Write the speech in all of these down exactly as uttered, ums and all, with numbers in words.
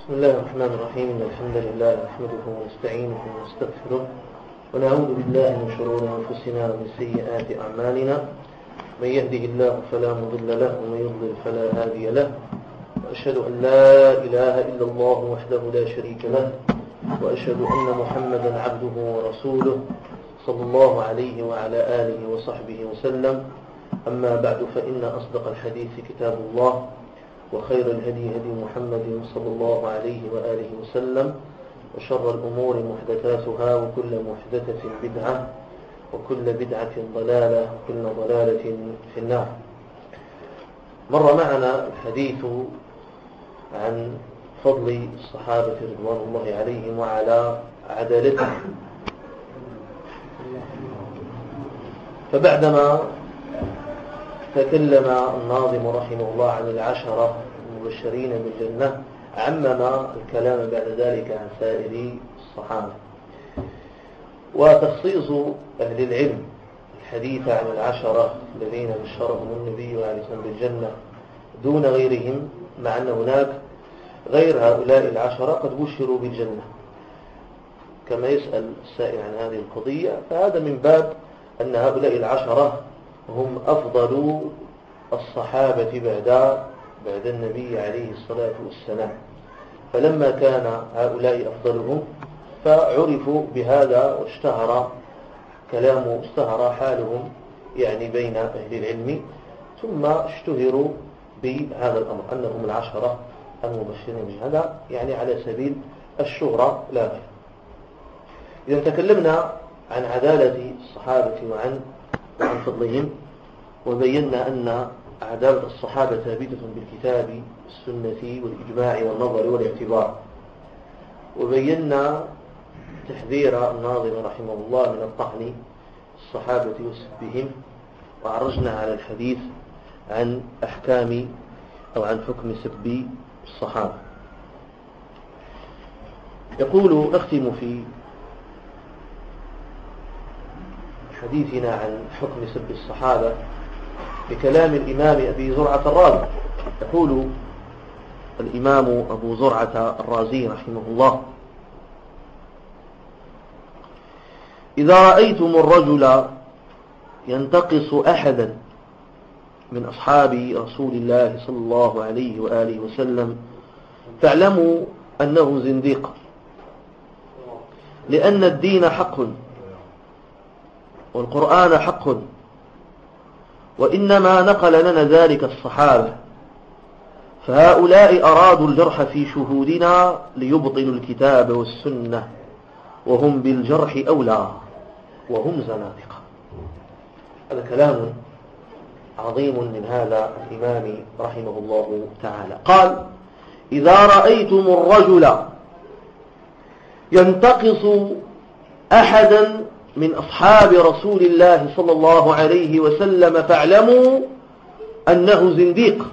بسم الله الرحمن الرحيم. إن الحمد لله نحمده ونستعينه ونستغفره ونعوذ بالله من شرور أنفسنا ومن سيئات أعمالنا. من يهده الله فلا مضل له ومن يضلل فلا هادي له، وأشهد أن لا إله إلا الله وحده لا شريك له، وأشهد أن محمدا عبده ورسوله صلى الله عليه وعلى آله وصحبه وسلم. أما بعد، فإن أصدق الحديث كتاب الله، وخير الهدي هدي محمد صلى الله عليه وآله وسلم، وشر الأمور محدثاتها، وكل محدثة بدعة، وكل بدعة ضلالة، وكل ضلالة في النار. مر معنا الحديث عن فضل الصحابة رضوان الله عليهم وعلى عدالتهم، فبعدما تكلم الناظم رحمه الله عن العشرة المبشرين بالجنة، عمم الكلام بعد ذلك عن سائر الصحابة. وتخصيص أهل العلم الحديث عن العشرة الذين بشرهم النبي عليه الصلاة والسلام بالجنة دون غيرهم، مع أن هناك غير هؤلاء العشرة قد بشروا بالجنة كما يسأل السائل عن هذه القضية، فهذا من باب أن هؤلاء العشرة هم أفضل الصحابة بعد بعد النبي عليه الصلاة والسلام. فلما كان هؤلاء أفضلهم فعرفوا بهذا، واشتهر كلام اشتهر حالهم يعني بين أهل العلم، ثم اشتهروا بهذا الأمر أنهم العشرة المبشرين بهذا، يعني على سبيل الشهرة لا غير. إذا تكلمنا عن عدالة الصحابة وعن وعن فضلهم، وبينا أن عدالة الصحابة ثابتة بالكتاب والسنة والإجماع والنظر والاعتبار، وبينا تحذير الناظم رحمه الله من الطعن الصحابة وسبهم، وعرجنا على الحديث عن أحكام أو عن حكم سب الصحابة. يقول نختم في حديثنا عن حكم سب الصحابة بكلام الإمام أبي زرعة الرازي. يقول الإمام أبو زرعة الرازي رحمه الله: إذا رأيتم الرجل ينتقص أحدا من أصحاب رسول الله صلى الله عليه وآله وسلم فاعلموا أنه زنديق، لأن الدين حق والقرآن حق، وإنما نقل لنا ذلك الصحابة، فهؤلاء أرادوا الجرح في شهودنا ليبطلوا الكتاب والسنة، وهم بالجرح أولى وهم زنادقة. هذا كلام عظيم من هذا الإمام رحمه الله تعالى. قال: إذا رأيتم الرجل ينتقص أحدا من أصحاب رسول الله صلى الله عليه وسلم فاعلموا أنه زنديق.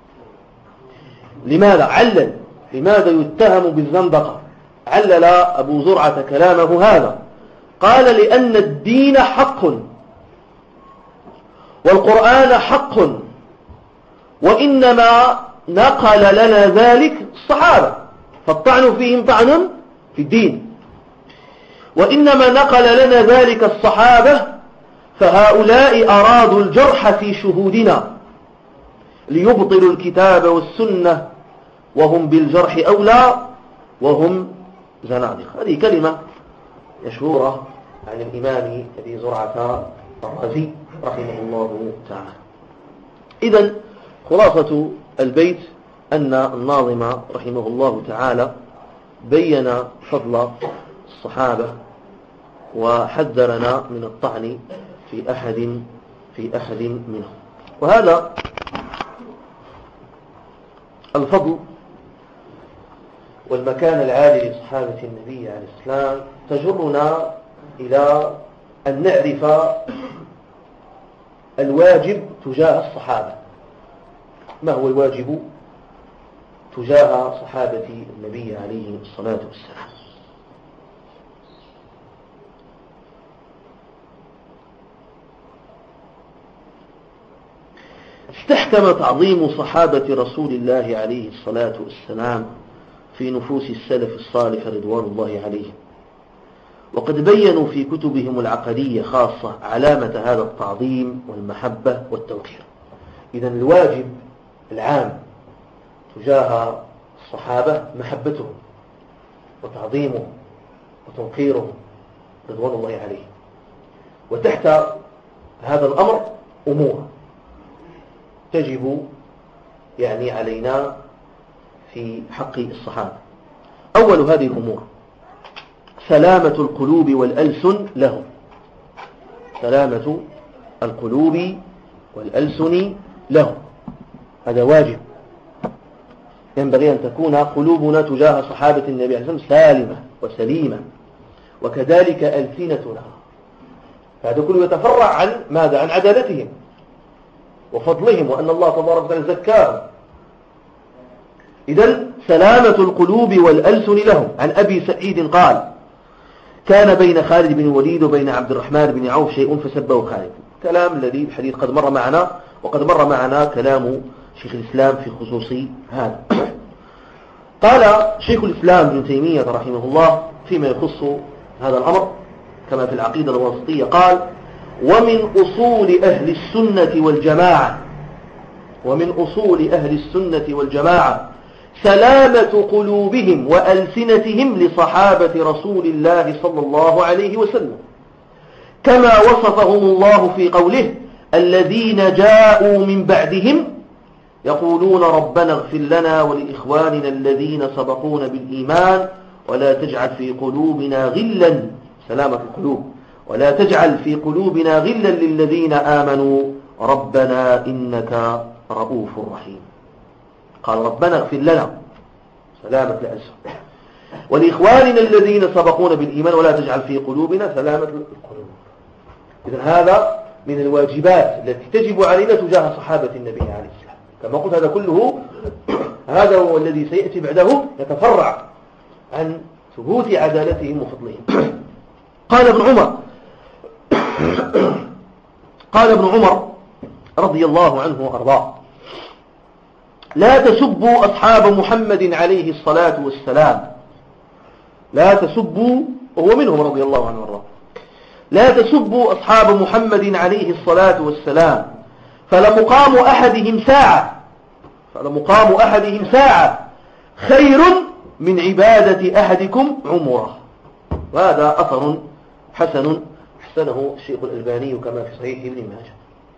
لماذا؟ علل لماذا يتهم بالزندقة. علل أبو زرعة كلامه هذا، قال: لأن الدين حق والقرآن حق، وإنما نقل لنا ذلك الصحابة، فالطعن فيهم طعن في الدين، وإنما نقل لنا ذلك الصحابة، فهؤلاء أرادوا الجرح في شهودنا ليبطلوا الكتاب والسنة، وهم بالجرح أولى وهم زنادقة. هذه كلمة مشهورة عن الإمام أبي زرعة الرازي رحمه الله تعالى. إذن خلاصة البيت أن الناظم رحمه الله تعالى بين فضل الصحابة وحذرنا من الطعن في أحد في أحد منهم. وهذا الفضل والمكان العالي لصحابة النبي عليه السلام تجرنا إلى أن نعرف الواجب تجاه الصحابة. ما هو الواجب تجاه صحابة النبي عليه الصلاة والسلام؟ استحكم تعظيم صحابة رسول الله عليه الصلاة والسلام في نفوس السلف الصالح رضوان الله عليهم، وقد بينوا في كتبهم العقدية خاصة علامة هذا التعظيم والمحبة والتوقير. إذن الواجب العام تجاه الصحابة محبتهم وتعظيمهم وتوقيرهم رضوان الله عليهم. وتحت هذا الأمر أمور تجب يعني علينا في حق الصحابة. أول هذه الأمور سلامة القلوب والألسن لهم، سلامة القلوب والألسن لهم، هذا واجب. ينبغي أن تكون قلوبنا تجاه صحابة النبي عليه الصلاة والسلام سالمة وسليمة، وكذلك ألسنتنا. هذا كله يتفرع عن ماذا؟ عن عدالتهم وفضلهم، وأن الله تبارك وتعالى زكاهم. إذن سلامة القلوب والألسن لهم. عن أبي سعيد قال: كان بين خالد بن الوليد وبين عبد الرحمن بن عوف شيء فسبه خالد. كلام الذي الحديث قد مر معنا، وقد مر معنا كلام شيخ الإسلام في خصوص هذا. قال شيخ الإسلام ابن تيمية رحمه الله فيما يخص هذا الأمر كما في العقيدة الواسطية قال: ومن أصول أهل السنة والجماعة ومن أصول أهل السنة والجماعة سلامة قلوبهم وألسنتهم لصحابة رسول الله صلى الله عليه وسلم، كما وصفهم الله في قوله: الذين جاءوا من بعدهم يقولون ربنا اغفر لنا ولإخواننا الذين سبقونا بالإيمان ولا تجعل في قلوبنا غلا، سلامة القلوب، ولا تجعل في قلوبنا غلا للذين آمنوا ربنا إنك رؤوف رحيم. قال ربنا اغفر لنا، سلامة الألسن، ولإخواننا الذين سبقونا بالإيمان ولا تجعل في قلوبنا، سلامة القلوب. إذن هذا من الواجبات التي تجب علينا تجاه صحابة النبي عليه السلام. كما قلت هذا كله هذا هو الذي سيأتي بعده يتفرع عن ثبوت عدالتهم وفضلهم. قال ابن عمر قال ابن عمر رضي الله عنه وأرضاه: لا تسبوا أصحاب محمد عليه الصلاة والسلام، لا تسبوا، وهو منهم رضي الله عنه وأرضاه، لا تسبوا أصحاب محمد عليه الصلاة والسلام، فلمقام أحدهم ساعة فلمقام أحدهم ساعة خير من عبادة أحدكم عمره. وهذا أثر حسن حسنه الشيخ الألباني كما في صحيح ابن ماجه.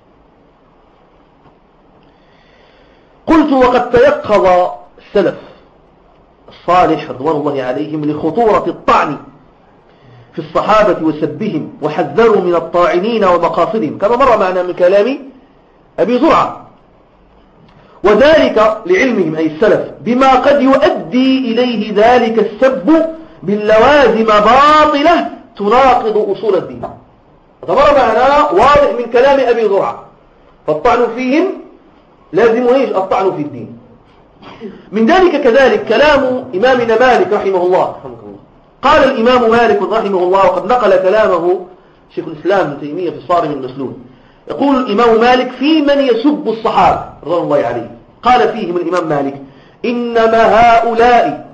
قلت: وقد تيقظ السلف الصالح رضوان الله عليهم لخطورة الطعن في الصحابة وسبهم، وحذروا من الطاعنين ومقاصدهم، كما مر معنا من كلام أبي زرعة، وذلك لعلمهم أي السلف بما قد يؤدي إليه ذلك السب باللوازم باطلة تناقض أصول الدين. ومر معنا واضح من كلام أبي زرعة، فالطعن فيهم لازم ايش؟ الطعن في الدين. من ذلك كذلك كلام إمامنا مالك رحمه الله. قال الإمام مالك رحمه الله، وقد نقل كلامه شيخ الإسلام ابن تيمية في الصارم المسلول، يقول الإمام مالك في من يسب الصحابة رضوان الله عليه، قال فيهم الإمام مالك: إنما هؤلاء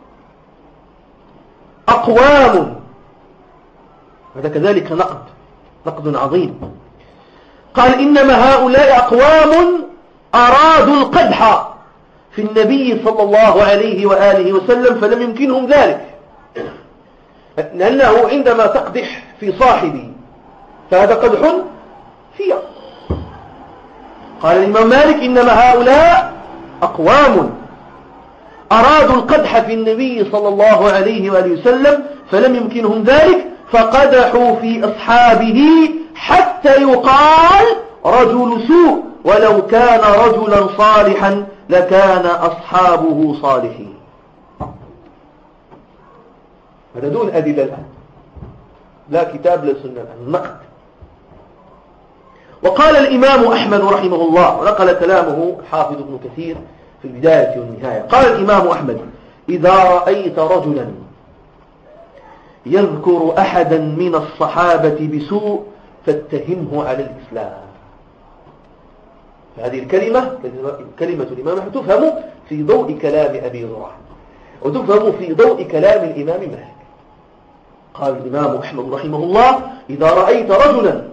أقوام، هذا كذلك نقد نقد عظيم. قال: إنما هؤلاء أقوام أرادوا القدح في النبي صلى الله عليه وآله وسلم فلم يمكنهم ذلك، لأنه عندما تقدح في صاحبه فهذا قدح فيه. قال الإمام مالك: إنما هؤلاء أقوام أرادوا القدح في النبي صلى الله عليه وآله وسلم فلم يمكنهم ذلك، فقدحوا في أصحابه حتى يقال رجل سوء، ولو كان رجلا صالحا لكان أصحابه صالحين. هذا دون أدلة الآن، لا كتاب لا سنة، النقد. وقال الإمام أحمد رحمه الله، ونقل كلامه حافظ ابن كثير في البداية والنهاية، قال الإمام أحمد: إذا رأيت رجلا يذكر أحدا من الصحابة بسوء فاتهمه على الإسلام. هذه الكلمة كلمة الإمام أحمد تفهم في ضوء كلام أبي زرعة. وتفهم في ضوء كلام الإمام مالك. قال الإمام أحمد رحمه الله: إذا رأيت رجلا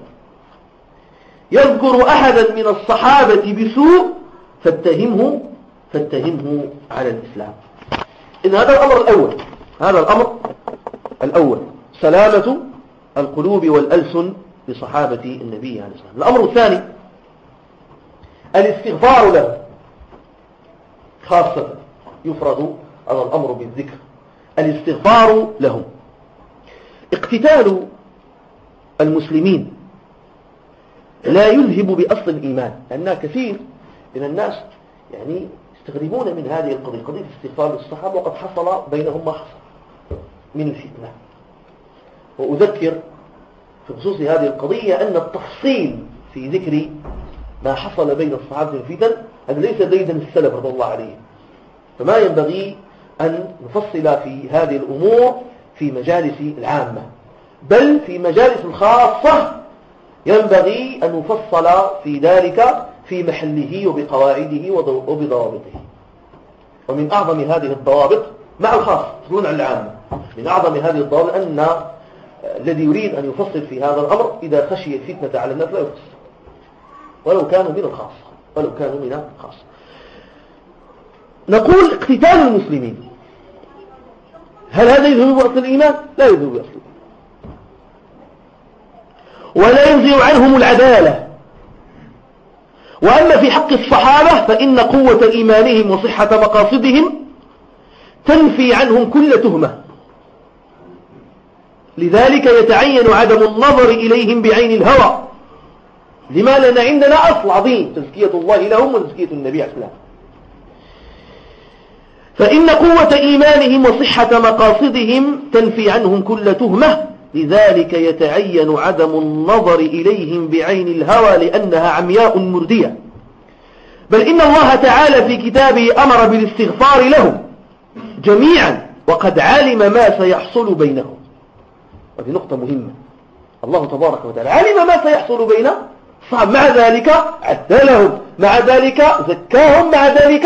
يذكر أحدا من الصحابة بسوء فاتهمه فاتهمه على الإسلام. إن هذا الأمر الأول، هذا الأمر الأول سلامة القلوب والألسن لصحابة النبي عليه الصلاة والسلام. الأمر الثاني الاستغفار له خاصة، يفرض على الأمر بالذكر، الاستغفار لهم. اقتتال المسلمين لا يذهب بأصل الإيمان، لأن كثير من الناس يعني يستخدمون من هذه القضية، قضية الاستغفار للصحابة، وقد حصل بينهم ما حصل من الفتنة. وأذكر في خصوص هذه القضية أن التفصيل في ذكر ما حصل بين الصحابة في الفتن هذا ليس ديدا السلف رضي الله عليهم، فما ينبغي أن نفصل في هذه الأمور في مجالس العامة، بل في مجالس الخاصة ينبغي أن نفصل في ذلك في محله وبقواعده وبضوابطه. ومن أعظم هذه الضوابط مع الخاص تقولون عن العامة، من أعظم هذه الضوابط أن الذي يريد أن يفصل في هذا الأمر إذا خشي الفتنة على الناس لا يفصل، ولو كانوا من الخاصة ولو كانوا من الخاصة. نقول اقتتال المسلمين، هل هذا يذهب بأصل الإيمان؟ لا يذهب بأصل الإيمان. ولا ينزع عنهم العدالة. وأما في حق الصحابة فإن قوة إيمانهم وصحة مقاصدهم تنفي عنهم كل تهمة، لذلك يتعين عدم النظر إليهم بعين الهوى. لما؟ لأن عندنا أصل عظيم تزكية الله لهم وتزكية النبي عليه الصلاة والسلام. فإن قوة إيمانهم وصحة مقاصدهم تنفي عنهم كل تهمة، لذلك يتعين عدم النظر إليهم بعين الهوى لأنها عمياء مردية. بل إن الله تعالى في كتابه أمر بالاستغفار لهم جميعا وقد علم ما سيحصل بينهم. وهذه نقطة مهمة، الله تبارك وتعالى علم ما سيحصل بينهم، مع ذلك عدلهم، مع ذلك زكاهم، مع ذلك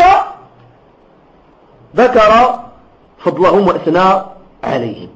ذكر فضلهم وأثنى عليهم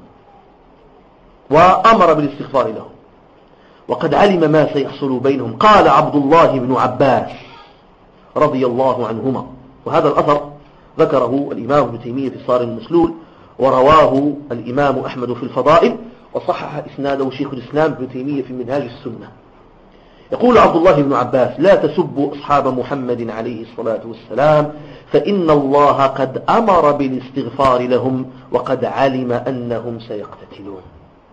وأمر بالاستغفار لهم وقد علم ما سيحصل بينهم. قال عبد الله بن عباس رضي الله عنهما، وهذا الأثر ذكره الإمام ابن تيمية في صارم المسلول، ورواه الإمام أحمد في الفضائل، وصحح إسناده شيخ الإسلام ابن تيمية في منهاج السنة. يقول عبد الله بن عباس: لا تسبوا أصحاب محمد عليه الصلاة والسلام، فإن الله قد أمر بالاستغفار لهم وقد علم أنهم سيقتتلون.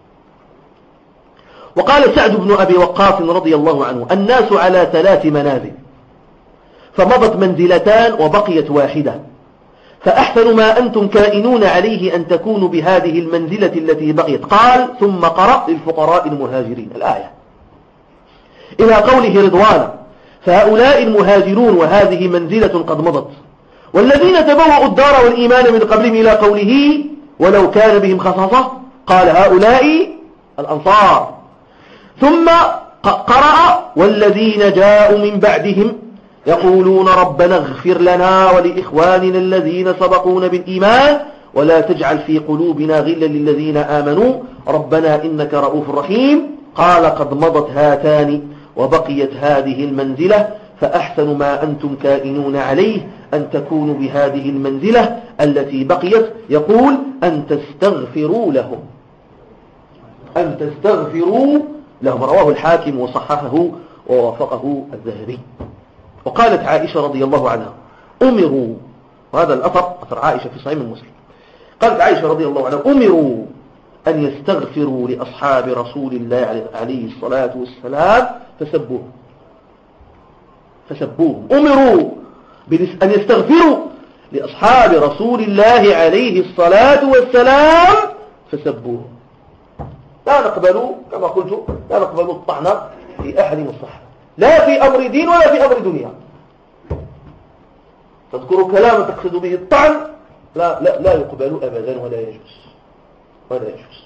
وقال سعد بن أبي وقاص رضي الله عنه: الناس على ثلاث منازل، فمضت منزلتان وبقيت واحدة، فأحسن ما أنتم كائنون عليه أن تكونوا بهذه المنزلة التي بقيت. قال: ثم قرأ للفقراء المهاجرين الآية إلى قوله رضوانا، فهؤلاء المهاجرون وهذه منزلة قد مضت. والذين تبوأوا الدار والإيمان من قبلهم إلى قوله ولو كان بهم خصاصة، قال هؤلاء الأنصار. ثم قرأ والذين جاءوا من بعدهم يقولون ربنا اغفر لنا ولإخواننا الذين سبقونا بالإيمان ولا تجعل في قلوبنا غلا للذين آمنوا ربنا إنك رؤوف رحيم. قال قد مضت هاتان وبقيت هذه المنزلة، فأحسن ما أنتم كائنون عليه أن تكونوا بهذه المنزلة التي بقيت. يقول أن تستغفروا لهم، أن تستغفروا لهم. رواه الحاكم وصححه ووافقه الذهبي. وقالت عائشة رضي الله عنها: أمروا، وهذا الأثر أثر عائشة في صحيح مسلم، قالت عائشة رضي الله عنها: أمروا أن يستغفروا لأصحاب رسول الله عليه الصلاة والسلام فسبوهم فسبوهم أمروا أن يستغفروا لأصحاب رسول الله عليه الصلاة والسلام فسبوهم. لا نقبل كما قلت لا نقبل الطعن في أحد من الصحابة، لا في أمر دين ولا في أمر دنيا. تذكر كلاما تقصد به الطعن لا, لا, لا يقبل أبدا ولا يجوز ولا يجوز.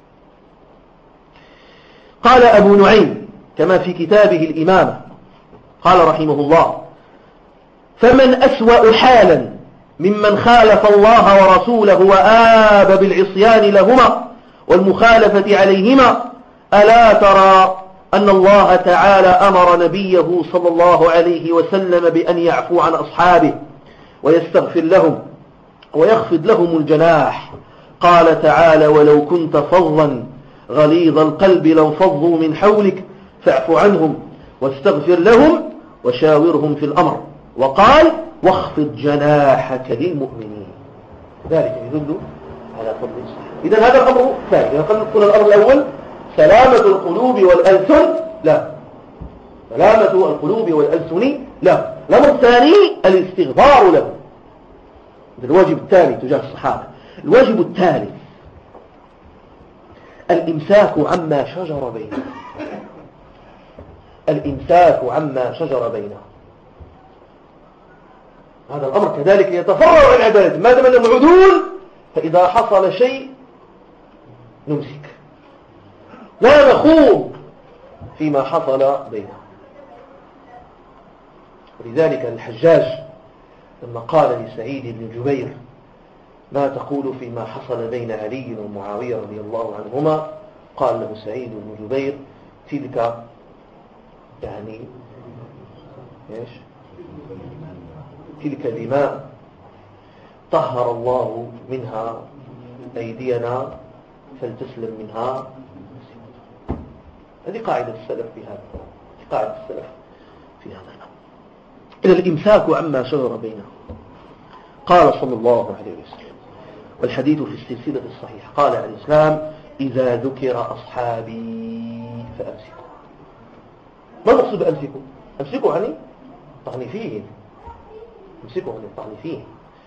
قال أبو نعيم كما في كتابه الإمامة، قال رحمه الله: فمن أسوأ حالا ممن خالف الله ورسوله وآب بالعصيان لهما والمخالفة عليهما. ألا ترى أن الله تعالى أمر نبيه صلى الله عليه وسلم بأن يعفو عن أصحابه ويستغفر لهم ويخفض لهم الجناح. قال تعالى: ولو كنت فظا غليظ القلب لانفضوا من حولك فاعف عنهم واستغفر لهم وشاورهم في الأمر. وقال: واخفض جناحك للمؤمنين. ذلك يدل على فضل الصحابة. إذن هذا الأمر الثاني. إذا قلنا الأمر الأول سلامة القلوب والألسن، لا، سلامة القلوب والألسن لا. الأمر الثاني الاستغفار له. الواجب الثاني تجاه الصحابة. الواجب الثالث الإمساك عما شجر بينهم. الإمساك عما شجر بينهم. هذا الأمر كذلك يتفرع عن عبادته، ما دام أنهم عدول فإذا حصل شيء نمسك، لا نخوض فيما حصل بينهم. ولذلك الحجاج لما قال لسعيد بن جبير: ما تقول فيما حصل بين علي ومعاوية رضي الله عنهما؟ قال له سعيد بن جبير: تلك يعني إيش؟ تلك دماء طهر الله منها أيدينا فلتسلم منها. هذه قاعدة السلف في هذا، قاعدة السلف في هذا الأمر. إلى الإمساك عما شجر بينهم. قال صلى الله عليه وسلم، والحديث في السلسلة الصحيحة، قال عليه السلام: إذا ذكر أصحابي فأمسكوا. ما المقصود بأمسكوا؟ أمسكوا يعني طعني فيه، أمسكوا يعني طعني فيه.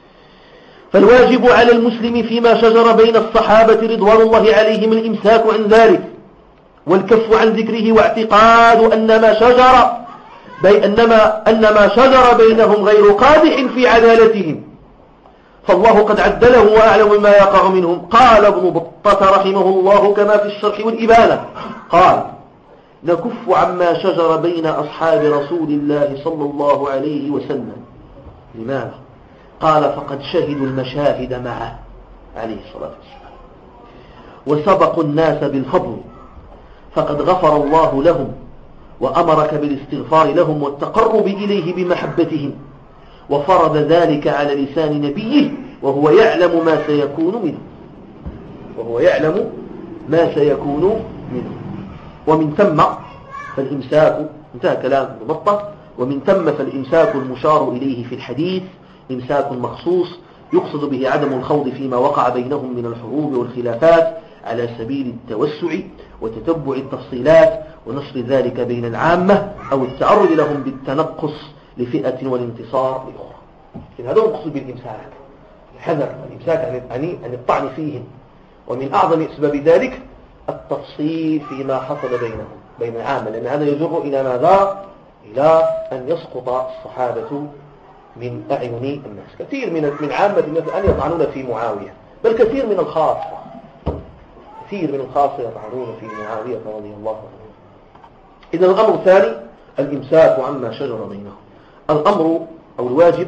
فالواجب على المسلم فيما شجر بين الصحابة رضوان الله عليهم الإمساك عن ذلك والكف عن ذكره، واعتقاد أن ما شجر بي أنما أن ما شجر بينهم غير قادح في عدالتهم، فالله قد عدله وأعلم ما يقع منهم. قال ابن بطة رحمه الله كما في الشرح والإبانة، قال: نكف عما شجر بين أصحاب رسول الله صلى الله عليه وسلم. لماذا؟ قال: فقد شهدوا المشاهد معه عليه الصلاة والسلام وسبقوا الناس بالفضل، فقد غفر الله لهم وأمرك بالاستغفار لهم والتقرب إليه بمحبتهم، وفرض ذلك على لسان نبيه وهو يعلم ما سيكون منه وهو يعلم ما سيكون منه ومن ثم فالإمساك، انتهى كلام ابن بطة، ومن ثم فالإمساك المشار إليه في الحديث إمساك مخصوص يقصد به عدم الخوض فيما وقع بينهم من الحروب والخلافات على سبيل التوسع وتتبع التفصيلات ونشر ذلك بين العامة أو التعرض لهم بالتنقص لفئة والانتصار لأخرى. هذا هو المقصود بالإمساك، الحذر، الإمساك عن الطعن فيهم. ومن أعظم أسباب ذلك التفصيل فيما حصل بينهم بين العامة، لأن هذا يجر إلى ماذا؟ إلى أن يسقط الصحابة من أعين الناس. كثير من من عامة الناس أن يطعنون في معاوية، بل كثير من الخاصة كثير من الخاصة يطعنون في معاوية رضي الله عنه. إذن الأمر الثاني الإمساك عما شجر بينهم. الأمر أو الواجب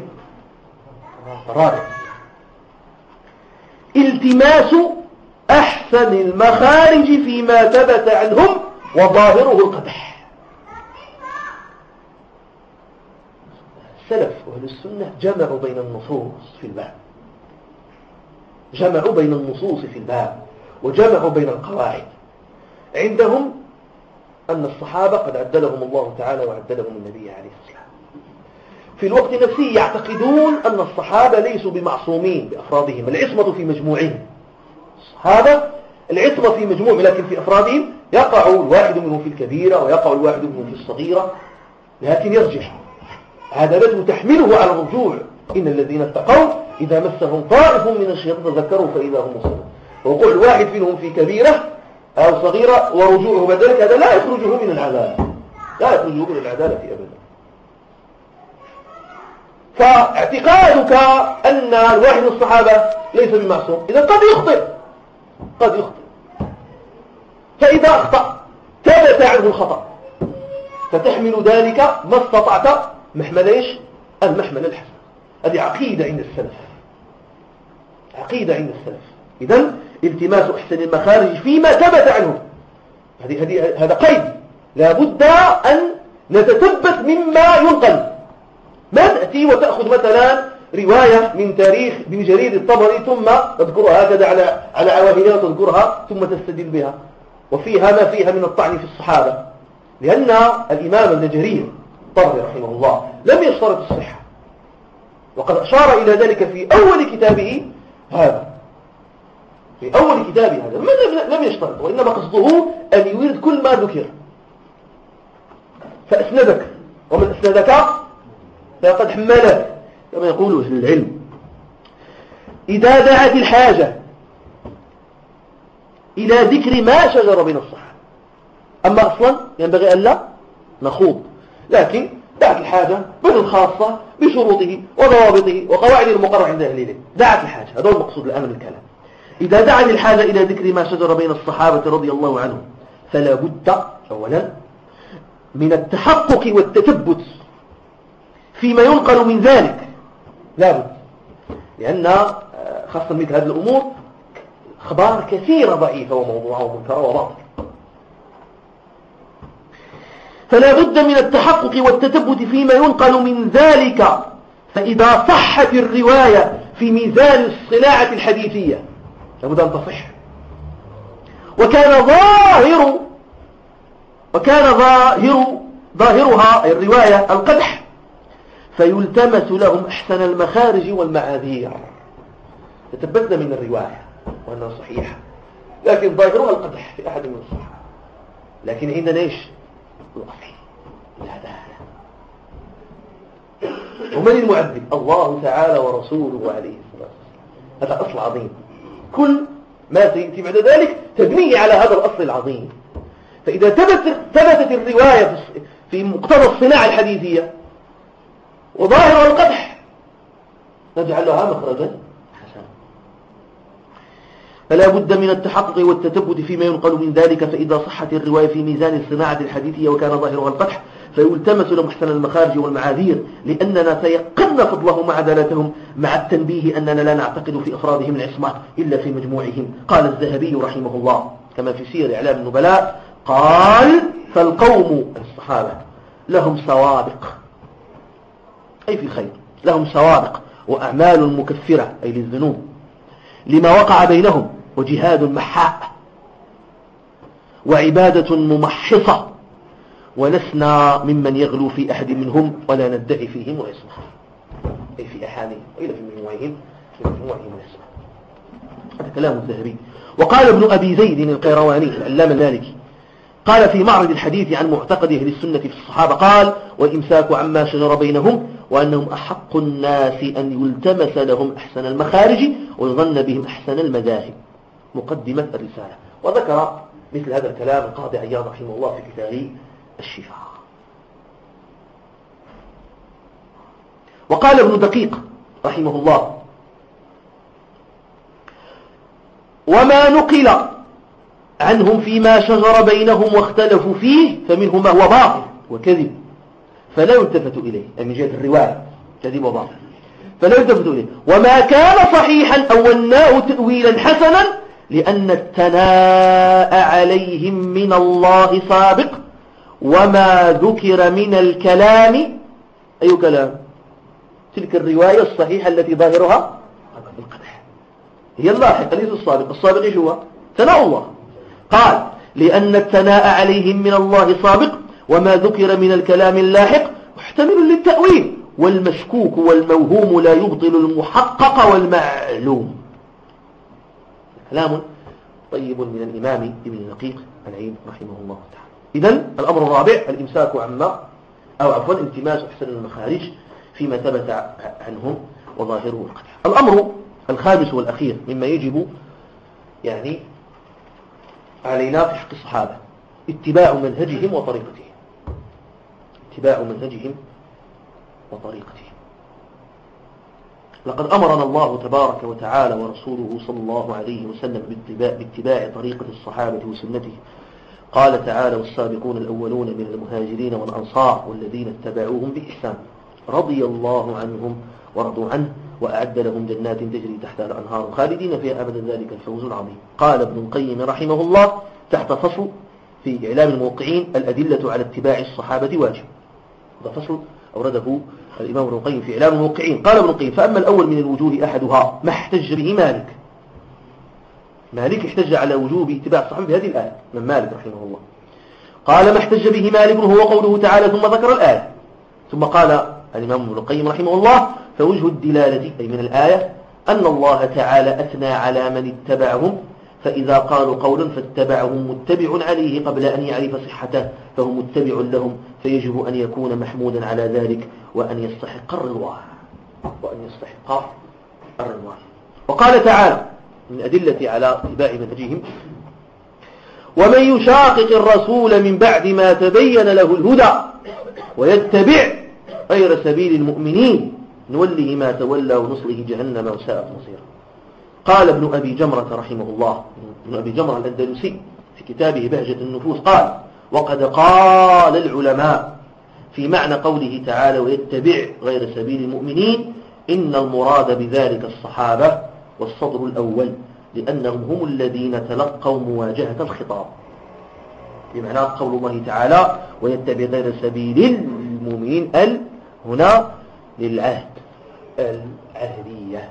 الرابع التماس أحسن المخارج فيما ثبت عنهم وظاهره القبح. السلف وأهل السنة جمعوا بين النصوص في الباب جمعوا بين النصوص في الباب وجمعوا بين القواعد. عندهم أن الصحابة قد عدلهم الله تعالى وعدلهم النبي عليه السلام. في الوقت نفسه يعتقدون أن الصحابة ليسوا بمعصومين بأفرادهم، العصمة في مجموعهم. الصحابة العصمة في مجموع، لكن في أفرادهم يقع الواحد منهم في الكبيرة ويقع الواحد منهم في الصغيرة، لكن يرجع عادته تحمله على الرجوع. إن الذين اتقوا إذا مسهم طائف من الشيطان تذكروا فإذا هم مبصرون. ووقوع الواحد منهم في كبيرة أو صغيرة ورجوعه بعد ذلك هذا لا يخرجه من العدالة، لا يخرجه من العدالة أبدا. فاعتقادك أن الواحد من الصحابة ليس بمعصوم، إذا قد يخطئ قد يخطئ فإذا أخطأ ثبت عنه الخطأ فتحمل ذلك ما استطعت محمل إيش؟ المحمل الحسن. هذه عقيدة عند السلف، عقيدة عند السلف. إذن التماس أحسن المخارج فيما ثبت عنه، هذه هذه هذا قيد، لا بد أن نتثبت مما ينقل. ما تأتي وتأخذ مثلا رواية من تاريخ ابن جرير الطبري ثم تذكرها هكذا على على عواهنها وتذكرها ثم تستدل بها، وفيها ما فيها من الطعن في الصحابة، لأن الإمام ابن جرير الطبري رحمه الله لم يشترط الصحة، وقد أشار إلى ذلك في أول كتابه هذا، في أول كتابه هذا لم يشترط، وإنما قصده أن يورد كل ما ذكر. فأسندك، ومن أسندك فقد حملك كما يقول أهل العلم. إذا دعت الحاجة إلى ذكر ما شجر بين الصحابة، أما أصلا ينبغي أن لا نخوض، لكن دعت الحاجة بالخاصة بشروطه وضوابطه وقواعد المقرر عند أهل العلم. دعت الحاجة، هذا هو المقصود الآن من الكلام. إذا دعت الحاجة إلى ذكر ما شجر بين الصحابة رضي الله عنهم فلا بد أولا من التحقق والتثبت فيما ينقل من ذلك، لا بد، لأن خاصة مثل هذه الأمور أخبار كثيرة ضعيفة وموضوعة ومنكرة وباطلة، فلا بد من التحقق والتثبت فيما ينقل من ذلك. فإذا صحت الرواية في ميزان الصناعة الحديثية لابد أن تصح، وكان ظاهر وكان ظاهر ظاهرها الرواية القدح، فيلتمس لهم أحسن المخارج والمعاذير. تثبتنا من الرواية وأنها صحيحة، لكن ظاهرها القدح في أحد من الصحابة، لكن عندنا إيش الأصل؟ العدالة. ومن المعذب؟ الله تعالى ورسوله عليه الصلاة والسلام. هذا أصل عظيم، كل ما سيأتي بعد ذلك تبنيه على هذا الأصل العظيم. فإذا ثبتت ثبتت الرواية في مقتضى الصناعة الحديثية وظاهر القدح نجعل لها مخرجا حسنا. فلا بد من التحقق والتثبت فيما ينقل من ذلك. فإذا صحت الرواية في ميزان الصناعة الحديثية وكان ظاهرها القدح فيلتمس لهم أحسن المخارج والمعاذير، لأننا تيقن فضلهم وعدالتهم، مع التنبيه أننا لا نعتقد في أفرادهم العصمة إلا في مجموعهم. قال الذهبي رحمه الله كما في سير إعلام النبلاء قال: فالقوم الصحابة لهم سوابق، أي في الخير، لهم سوابق وأعمال مكفرة أي للذنوب لما وقع بينهم، وجهاد محاء وعبادة ممحصة، ولسنا ممن يغلو في أحد منهم ولا ندعي فيهم ويسمح، أي في أحادهم وإلا في مجموعهم في مجموعهم ويسمح. هذا كلام الذهبي. وقال ابن أبي زيد القيرواني العلام المالكي قال في معرض الحديث عن معتقد أهل السنة في الصحابة قال: والإمساك عما شجر بينهم، وأنهم أحق الناس أن يلتمس لهم أحسن المخارج ويظن بهم أحسن المذاهب. مقدمة الرسالة. وذكر مثل هذا الكلام القاضي عياض رحمه الله في كتابه الشفاء. وقال ابن دقيق رحمه الله: وما نقل عنهم فيما شجر بينهم واختلفوا فيه فمنه ما هو باطل وكذب فلا يلتفت إليه، من جهة الرواية كذب وباطل فلا يلتفت إليه، وما كان صحيحا أولناه تأويلا حسنا لأن الثناء عليهم من الله سابق، وما ذكر من الكلام أي كلام؟ تلك الرواية الصحيحة التي ظاهرها القدح، هي اللاحق ليس السابق. السابق إيش هو؟ ثناء الله. قال: لأن الثناء عليهم من الله سابق، وما ذكر من الكلام اللاحق محتمل للتأويل، والمشكوك والموهوم لا يبطل المحقق والمعلوم. كلام طيب من الإمام ابن دقيق العيد رحمه الله تعالى. إذن الأمر الرابع الإمساك عما أو عفوا التماس أحسن المخارج فيما ثبت عنهم وظاهره القدح. الأمر الخامس والأخير مما يجب يعني علينا في حق الصحابة اتباع منهجهم وطريقتهم اتباع منهجهم وطريقتهم. لقد أمرنا الله تبارك وتعالى ورسوله صلى الله عليه وسلم باتباع, باتباع طريقة الصحابة وسنته. قال تعالى: والسابقون الأولون من المهاجرين والأنصار والذين اتبعوهم بإحسان رضي الله عنهم ورضوا عنه وأعد لهم جنات تجري تحتها الأنهار خالدين فيها أبدا ذلك الفوز العظيم. قال ابن القيم رحمه الله تحت فصل في إعلام الموقعين الأدلة على اتباع الصحابة واجب. هذا فصل أورده الإمام ابن القيم في إعلام الموقعين. قال ابن القيم فأما الأول من الوجوه أحدها ما احتج به مالك. مالك احتج على وجوب اتباع الصحابة بهذه الآية من مالك رحمه الله. قال ما احتج به مالك هو قوله تعالى ثم ذكر الآية. ثم قال الإمام ابن القيم رحمه الله فوجه الدلالة أي من الآية أن الله تعالى أثنى على من اتبعهم، فإذا قالوا قولا فاتبعهم متبع عليه قبل أن يعرف صحته فهو متبع لهم، فيجب أن يكون محمودا على ذلك وأن يستحق الرضوان وأن يستحق الرضوان. وقال تعالى من أدلة على اتباع منهجهم ومن يشاقق الرسول من بعد ما تبين له الهدى ويتبع غير سبيل المؤمنين نوله ما تولى ونصله جهنم وساءت مصيرا. قال ابن أبي جمرة رحمه الله ابن أبي جمرة الأندلسي في كتابه بهجة النفوس قال وقد قال العلماء في معنى قوله تعالى ويتبع غير سبيل المؤمنين إن المراد بذلك الصحابة والصدر الأول لأنهم هم الذين تلقوا مواجهة الخطاب، بمعنى قول الله تعالى ويتبع غير سبيل المؤمنين ال هنا للعهد العهدية.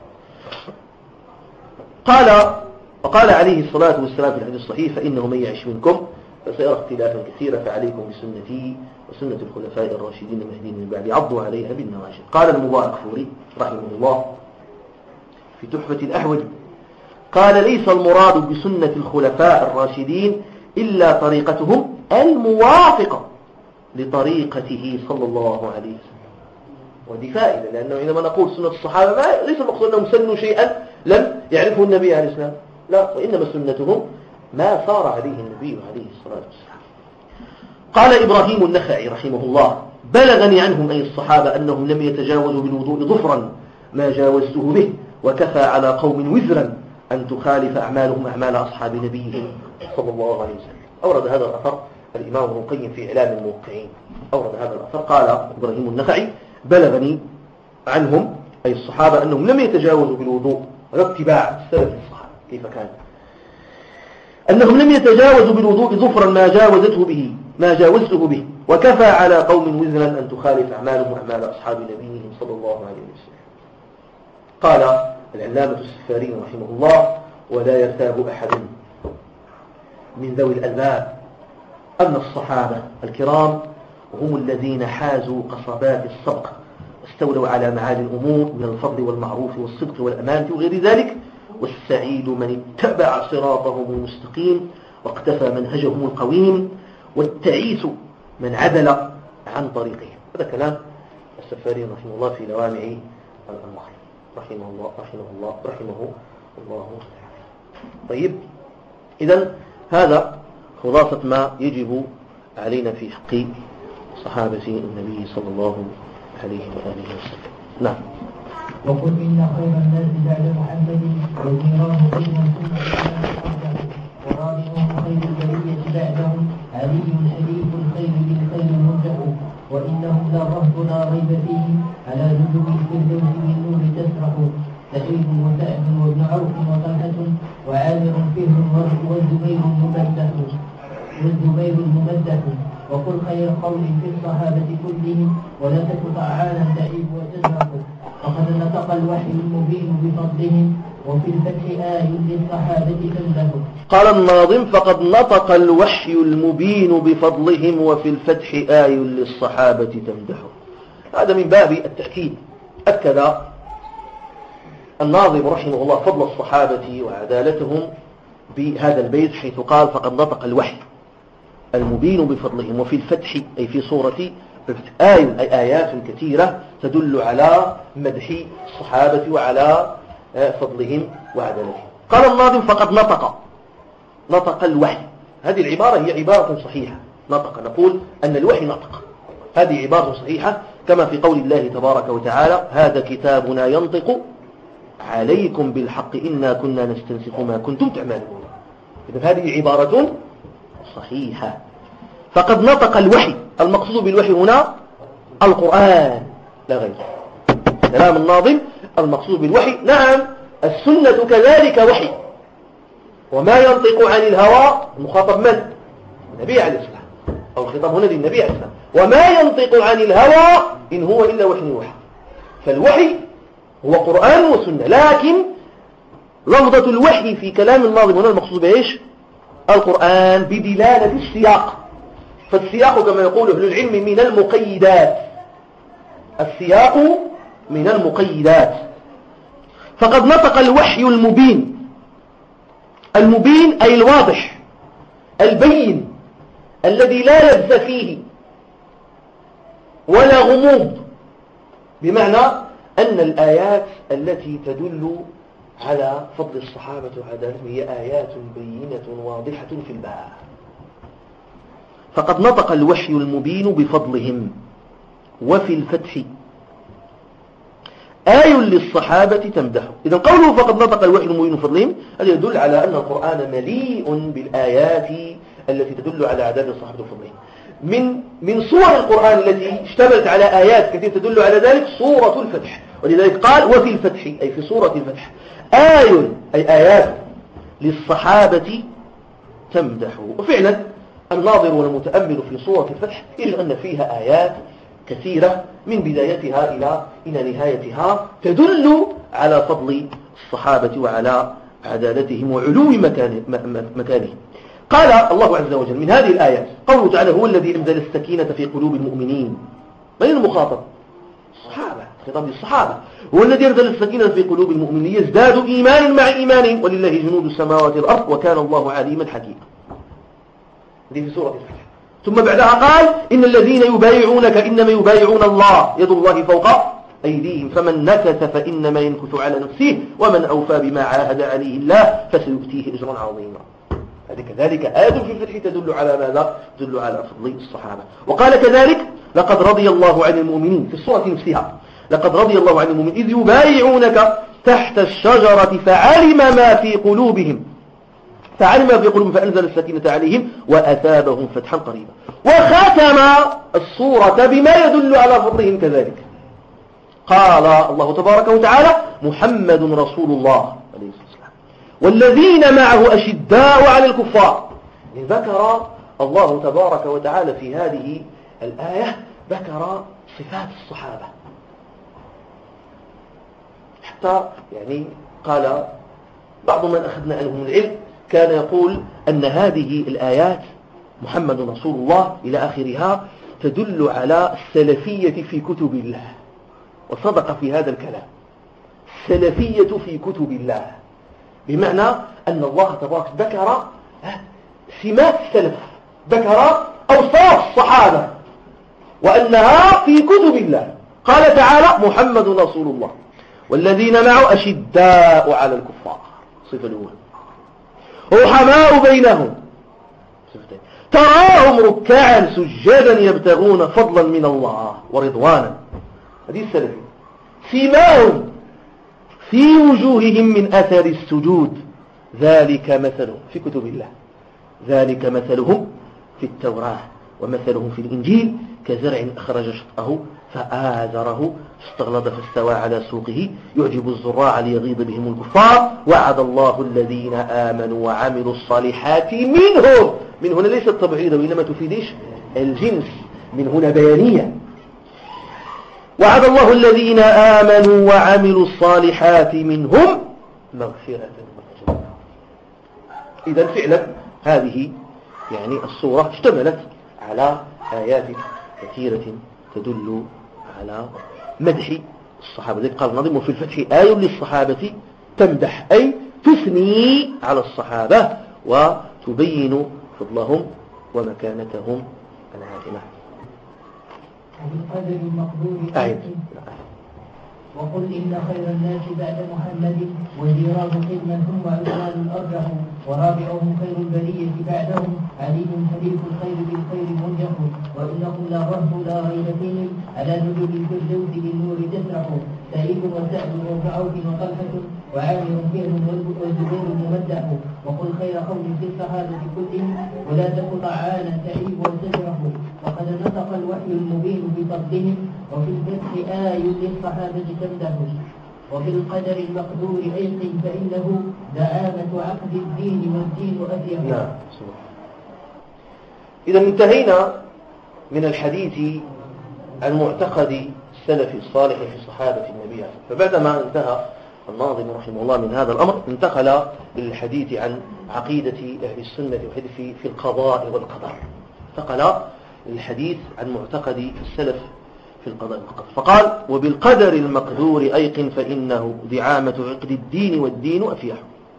قال وقال عليه الصلاة والسلام في الحديث الصحيح فإنه من يعش منكم فسيرى اختلافا كثيرا فعليكم بسنتي وسنة الخلفاء الراشدين المهديين من بعد عضوا عليها بالنواجذ. قال المبارك فوري رحمه الله في تحفة الأحوذ قال ليس المراد بسنة الخلفاء الراشدين إلا طريقتهم الموافقة لطريقته صلى الله عليه وسلم. ودي فائدة لأنه عندما نقول سنة الصحابة ما ليس المقصود أنهم سنوا شيئا لم يعرفه النبي عليه السلام، لا، وإنما سنتهم ما صار عليه النبي عليه الصلاة والسلام. قال إبراهيم النخعي رحمه الله بلغني عنهم أي الصحابة أنهم لم يتجاوزوا بالوضوء ظفرا ما جاوزته به وكفى على قوم وزرا أن تخالف أعمالهم أعمال أصحاب نبيهم صلى الله عليه وسلم. أورد هذا الأثر الإمام ابن القيم في إعلام الموقعين. أورد هذا الأثر قال إبراهيم النخعي بلغني عنهم أي الصحابة أنهم لم يتجاوزوا بالوضوء واتباع السلف الصحابة كيف كان أنهم لم يتجاوزوا بالوضوء ظفرا ما جاوزته به ما جاوزته به وكفى على قوم وزرا أن تخالف أعمالهم أعمال أصحاب نبيهم صلى الله عليه وسلم. قال العلامة السفاري رحمه الله ولا يرتاب أحد من ذوي الألباب أن الصحابة الكرام هم الذين حازوا قصبات السبق واستولوا على معالي الأمور من الفضل والمعروف والصدق والأمانة وغير ذلك، والسعيد من اتبع صراطهم المستقيم واقتفى منهجهم القويم، والتعيس من عدل عن طريقهم. هذا كلام السفاري رحمه الله في لوامع الأنوار رحمه الله رحمه الله رحمه الله تعالى. طيب، إذن هذا خلاصة ما يجب علينا في حق صحابة النبي صلى الله عليه وآله وسلم. نعم. وقل إن خير الناس بعد محمد وزيراه خير ثم ورابعهم خير البرية بعدهم علي شريف الخير بالخير مرجع، وإنهم لا رهب لا ريب فيه على جذب الفردوس بالنور تسرح، سعيد وسعد وابن عوف وطلحة وعامر فهر والزبير الممدح والزبير الممدح. وقل خير قول في الصحابة كلهم ولا تك طعانا تعيب وتجرح، فقد نطق الوحي المبين بفضلهم وفي الفتح آي للصحابة تمدح. قال الناظم فقد نطق الوحي المبين بفضلهم وفي الفتح آي للصحابة تمدح. هذا من باب التأكيد. أكد الناظم رحمه الله فضل الصحابة وعدالتهم بهذا البيت حيث قال فقد نطق الوحي المبين بفضلهم وفي الفتح أي في صورة آي أي آيات كثيرة تدل على مدح الصحابة وعلى فضلهم وعدالتهم. قال الناظم فقد نطق نطق الوحي. هذه العبارة هي عبارة صحيحة. نطق نقول أن الوحي نطق، هذه عبارة صحيحة كما في قول الله تبارك وتعالى هذا كتابنا ينطق عليكم بالحق إنا كنا نستنسخ ما كنتم تعملون. إذن هذه عبارة صحيحة. فقد نطق الوحي، المقصود بالوحي هنا القرآن لا غير. كلام الناظم المقصود بالوحي. نعم السنة كذلك وحي، وما ينطق عن الهوى المخاطب من؟ النبي عليه الصلاة والسلام، أو الخطاب هنا للنبي عليه الصلاة والسلام. وما ينطق عن الهوى إن هو إلا وحي يوحى. فالوحي هو قرآن وسنة، لكن لفظة الوحي في كلام الناظم هنا المقصود بإيش؟ القرآن بدلالة السياق. فالسياق كما يقول أهل العلم من المقيدات، السياق من المقيدات. فقد نطق الوحي المبين، المبين أي الواضح البين الذي لا لبس فيه ولا غموض، بمعنى أن الآيات التي تدل على فضل الصحابة وعدالتهم هي آيات بينة واضحة في الباب. فقد نطق الوحي المبين بفضلهم. وفي الفتح آي للصحابة تمدحه. إذن قوله فقد نطق الوحي المبين بفضلهم هذا يدل على أن القرآن مليء بالآيات التي تدل على عدالة الصحابة وفضلهم. من من صور القرآن التي اشتملت على آيات كثيرة تدل على ذلك سورة الفتح، ولذلك قال وفي الفتح أي في سورة الفتح آي أي آيات للصحابة تمدحه. وفعلا الناظر والمتأمل في سورة الفتح يجد أن فيها آيات كثيرة من بدايتها إلى إلى نهايتها تدل على فضل الصحابة وعلى عدالتهم وعلو مكان مكانهم. قال الله عز وجل من هذه الآيات قوله تعالى هو الذي أنزل السكينة في قلوب المؤمنين. من المخاطب؟ الصحابة، خطاب للصحابة. هو الذي أنزل السكينة في قلوب المؤمنين ليزدادوا إيمانا مع إيمانهم ولله جنود السماوات والأرض وكان الله عليما حكيما. هذه في سورة الفتح. ثم بعدها قال إن الذين يبايعونك إنما يبايعون الله يد الله فوق أيديهم فمن نكث فإنما ينكث على نفسه ومن أوفى بما عاهد عليه الله فسيؤتيه أجرا عظيما. هذه كذلك آية في الفتح تدل على ماذا؟ تدل على فضل الصحابة. وقال كذلك لقد رضي الله عن المؤمنين في السورة نفسها، لقد رضي الله عن المؤمنين إذ يبايعونك تحت الشجرة فعلم ما في قلوبهم فعلم ما في قلوبهم فأنزل السكينة عليهم وأثابهم فتحا قريبا. وختم السورة بما يدل على فضلهم كذلك. قال الله تبارك وتعالى محمد رسول الله عليه الصلاة والسلام والذين معه أشداء على الكفار. ذكر الله تبارك وتعالى في هذه الآية ذكر صفات الصحابة، حتى يعني قال بعض من أخذنا عنهم العلم كان يقول أن هذه الآيات محمد رسول الله إلى آخرها تدل على السلفية في كتب الله، وصدق في هذا الكلام. السلفية في كتب الله بمعنى أن الله تبارك ذكر سمات السلف، ذكر أوصاف الصحابة وأنها في كتب الله. قال تعالى محمد رسول الله والذين معه أشداء على الكفار، صفة الأولى، رحماء بينهم، صفتين، تراهم ركعا سجدا يبتغون فضلا من الله ورضوانا. هذه السلفية. سيماهم في وجوههم من أثر السجود ذلك مثلهم في كتب الله، ذلك مثلهم في التوراة ومثلهم في الإنجيل كزرع أخرج شطأه فآزره فاستغلظ فاستوى على سوقه يعجب الزراع ليغيظ بهم الكفار وعد الله الذين آمنوا وعملوا الصالحات منهم. من هنا ليست تبعيضا وإنما تفيدش الجنس، من هنا بيانية. وعد الله الذين آمنوا وعملوا الصالحات منهم مغفرة وأجرا. إذا فعلا هذه يعني الصورة اشتملت على آيات كثيرة تدل على مدح الصحابة. ذلك قال الناظم وفي الفتح آية للصحابة تمدح أي تثني على الصحابة وتبين فضلهم ومكانتهم العظيمة. وبالقدر المقدور أعيد. وقل إن خير الناس بعد محمد وزيراه قدما ثم عثمان الأرجح ورابعهم خير البرية بعدهم علي حليف الخير بالخير منجح وإنهم لا رهب لا ريب فيهم على نجوم الفردوس بالنور تسرح سعيد وسعد وكعوف وطلحة وعامر فيل والزبير ممدح. وقل خير قول في الصحابة كلهم ولا تك طعانا تعيب وتجرح. وقد نطق الوحي المبين بفضلهم وفي الفتح آي للصحابة تمدح. وبالقدر المقدور أيقن فإنه دآمة عقد الدين والدين أبيض. نعم. إذا انتهينا من الحديث عن معتقد السلف الصالح في صحابة النبي عليه الصلاة والسلام. فبعدما انتهى الناظم رحمه الله من هذا الأمر انتقل للحديث عن عقيدة أهل السنة والحديث في القضاء والقدر. انتقل للحديث عن معتقد السلف في القضاء والقدر فقال: وبالقدر المقدور أيقن فإنه دعامة عقد الدين والدين أفيح.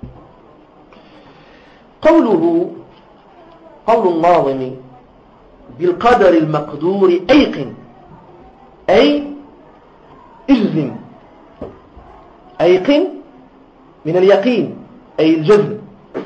قوله قول الناظم بالقدر المقدور أيقن أي اجزم. أيقن من اليقين أي الجزم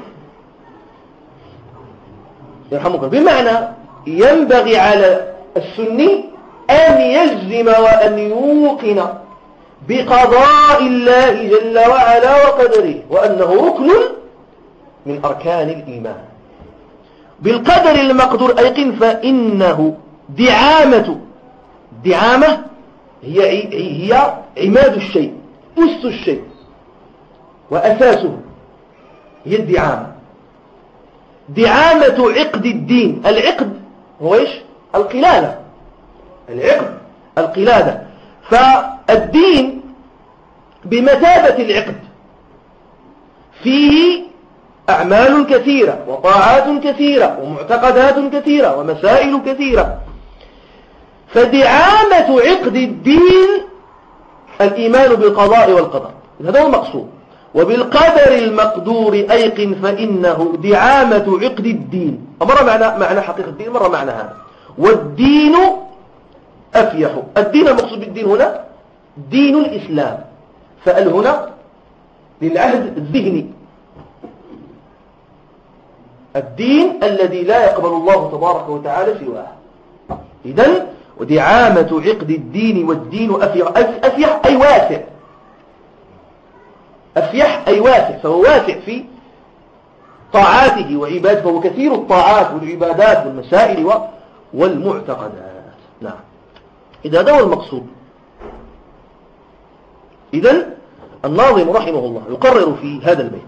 يرحمكم، بمعنى ينبغي على السني أن يجزم وأن يوقن بقضاء الله جل وعلا وقدره وأنه ركن من أركان الإيمان. بالقدر المقدور أيقن فإنه دعامة. دعامة هي هي عماد الشيء، أس الشيء وأساسه هي الدعامة. دعامة عقد الدين. العقد هو إيش؟ القلادة. العقد القلادة. فالدين بمثابة العقد فيه أعمال كثيرة وطاعات كثيرة ومعتقدات كثيرة ومسائل كثيرة. فدعامة عقد الدين الإيمان بالقضاء والقدر، هذا هو المقصود. وبالقدر المقدور أيقن فإنه دعامة عقد الدين. مرة معنى, معنى حقيقة الدين، مرة معنى هذا. والدين أفيح. الدين المقصود بالدين هنا دين الإسلام، فأل هنا للعهد الذهني، الدين الذي لا يقبل الله تبارك وتعالى سواه. إذن ودعامة عقد الدين والدين أفيح. أفيح أي واسع. أفيح أي واسع، فهو واسع في طاعاته وعباده، فهو كثير الطاعات والعبادات والمسائل والمعتقدات. نعم، إذا هذا هو المقصود. إذن الناظم رحمه الله يقرر في هذا البيت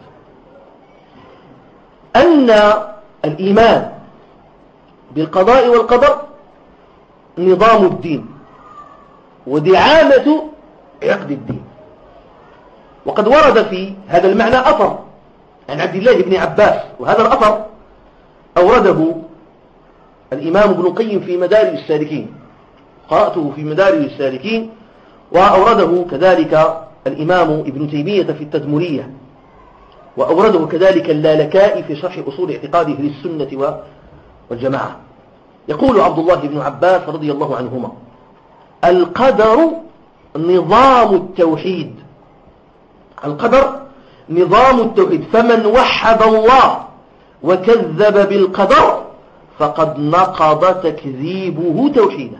أن الإيمان بالقضاء والقدر نظام الدين ودعامة عقد الدين. وقد ورد في هذا المعنى أثر عن عبد الله بن عباس، وهذا الأثر أورده الإمام ابن القيم في مدارج السالكين، قرأته في مدارج السالكين، وأورده كذلك الإمام ابن تيمية في التدمرية، وأورده كذلك اللالكائي في شرح أصول اعتقاده للسنة والجماعة. يقول عبد الله بن عباس رضي الله عنهما: القدر نظام التوحيد. القدر نظام التوحيد، فمن وحد الله وكذب بالقدر فقد نقض تكذيبه توحيدا.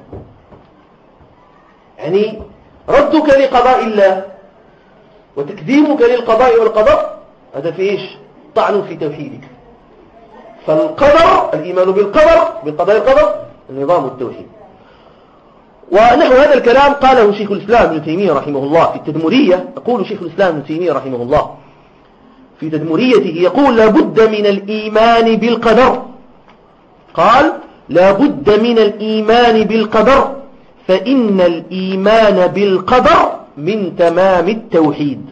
يعني ردك لقضاء الله وتكذيبك للقضاء والقدر هذا في إيش؟ طعن في توحيدك. فالقدر الإيمان بالقدر بالقضاء والقدر نظام التوحيد. ونحو هذا الكلام قاله شيخ الإسلام ابن تيمية رحمه الله في التدمرية. يقول شيخ الإسلام ابن تيمية رحمه الله في تدمريته، يقول: لابد من الإيمان بالقدر. قال: لابد من الإيمان بالقدر، فإن الإيمان بالقدر من تمام التوحيد.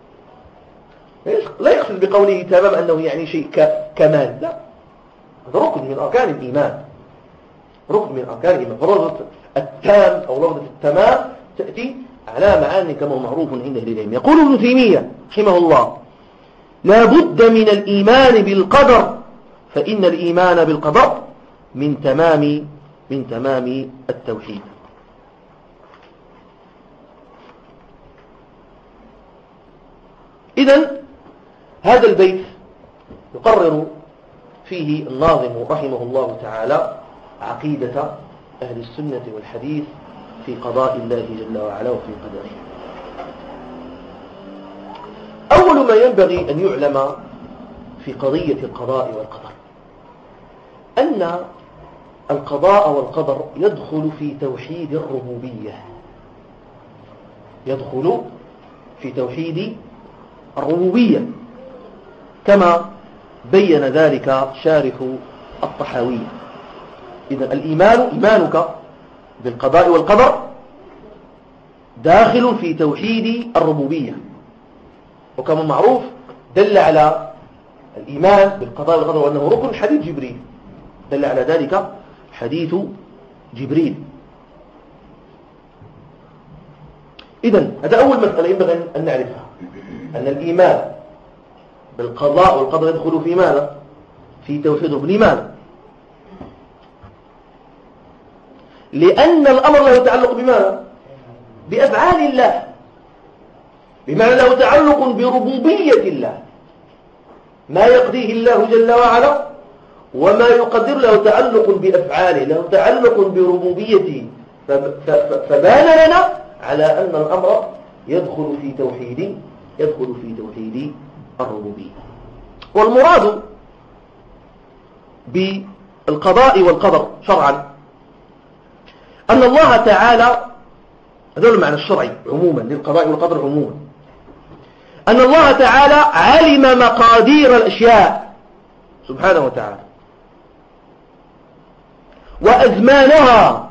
لا يقصد بقوله تمام أنه يعني شيء كمال، لا، هذا ركن من أركان الإيمان، ركن من أركان الإيمان. فلفظة التام أو لفظة التمام تأتي على معاني كما هو معروف عند أهل العلم. يقول ابن تيمية رحمه الله: لا بد من الإيمان بالقدر، فإن الإيمان بالقدر من تمام من تمام التوحيد. إذن هذا البيت يقرر فيه الناظم رحمه الله تعالى عقيدة أهل السنة والحديث في قضاء الله جل وعلا وفي قدره. أول ما ينبغي أن يعلم في قضية القضاء والقدر أن القضاء والقدر يدخل في توحيد الربوبية، يدخل في توحيد الربوبية كما بين ذلك شارح الطحاوية. إذن الإيمان إيمانك بالقضاء والقدر داخل في توحيد الربوبية، وكما معروف دل على الإيمان بالقضاء والقدر وأنه ركن حديث جبريل، دل على ذلك حديث جبريل. إذن هذا أول مسألة ينبغي أن نعرفها، أن الإيمان بالقضاء والقدر يدخل في ماذا؟ في توحيده. لماذا؟ لأن الأمر له تعلق بماذا؟ بأفعال الله، بمعنى له تعلق بربوبية الله، ما يقضيه الله جل وعلا وما يقدر له تعلق بأفعاله، له تعلق بربوبيته، فبان لنا على أن الأمر يدخل في توحيد يدخل في توحيد الربوبية. والمراد بالقضاء والقدر شرعا أن الله تعالى، هذا المعنى الشرعي عموما للقضاء والقدر عموما، أن الله تعالى علم مقادير الأشياء سبحانه وتعالى وأزمانها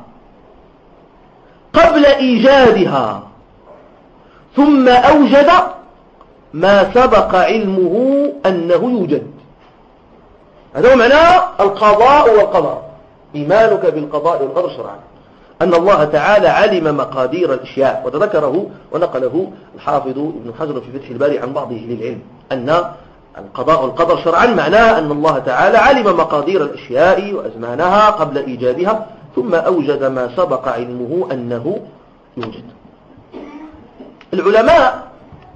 قبل إيجادها، ثم أوجد ما سبق علمه أنه يوجد. هذا هو معنى القضاء والقدر، إيمانك بالقضاء والقدر شرعا، أن الله تعالى علم مقادير الأشياء. وتذكره ونقله الحافظ ابن حجر في فتح الباري عن بعض أهل العلم أن القضاء والقدر شرعا معناه أن الله تعالى علم مقادير الأشياء وأزمانها قبل إيجادها، ثم أوجد ما سبق علمه أنه يوجد. العلماء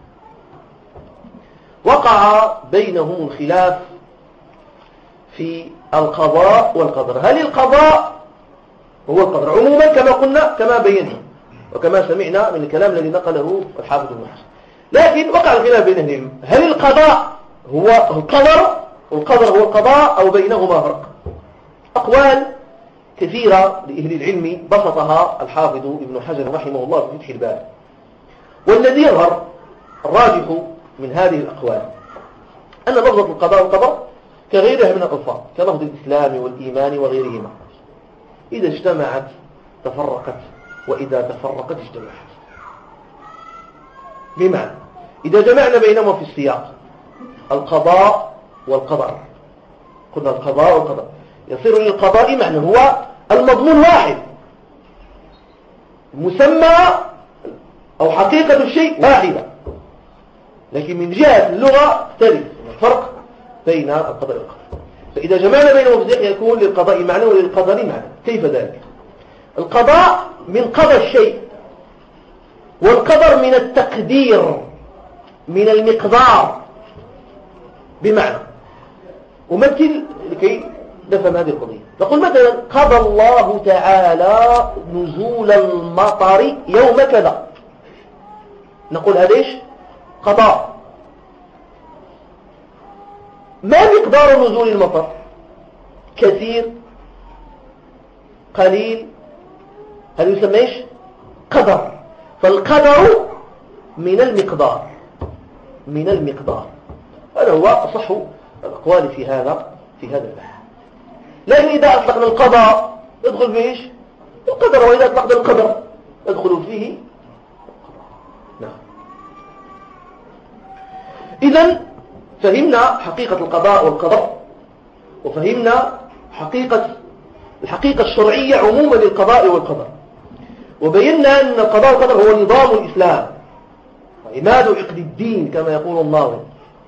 وقع بينهم الخلاف في القضاء والقدر. هل القضاء هو القدر عموما كما قلنا كما بينا وكما سمعنا من الكلام الذي نقله الحافظ ابن حجر، لكن وقع الخلاف بينهم، هل القضاء هو القدر والقدر هو القضاء أو بينهما فرق؟ أقوال كثيرة لأهل العلم بسطها الحافظ ابن حجر رحمه الله في فتح الباري، والذي يظهر الراجح من هذه الأقوال أن لفظة القضاء والقدر كغيرها من الألفاظ كلفظ الإسلام والإيمان وغيرهما، إذا اجتمعت تفرقت وإذا تفرقت اجتمعت. بمعنى إذا جمعنا بينهما في السياق القضاء والقدر، قلنا القضاء والقدر يصير للقضاء معنى هو المضمون واحد، مسمى أو حقيقة الشيء واحدة، لكن من جهة اللغة تختلف الفرق بين القضاء والقدر. فإذا جمعنا بينهم في السياق يكون للقضاء معنى وللقدر معنى. كيف ذلك؟ القضاء من قضى الشيء، والقدر من التقدير، من المقدار. بمعنى أمثل لكي نفهم هذه القضية، نقول مثلا قضى الله تعالى نزول المطر يوم كذا، نقول هذا ايش؟ قضاء. ما مقدار نزول المطر؟ كثير، قليل، هذا يسمى ايش؟ قدر. فالقدر من المقدار، من المقدار. هذا هو أصح الأقوال في هذا في هذا البحث. لكن إذا أطلقنا القضاء يدخل فيه ايش؟ القدر، وإذا أطلقنا القدر يدخل فيه نعم. إذن فهمنا حقيقة القضاء والقدر، وفهمنا حقيقة الحقيقة الشرعية عموما للقضاء والقدر، وبينا أن القضاء والقدر هو نظام الإسلام وعماد عقد الدين كما يقول الله.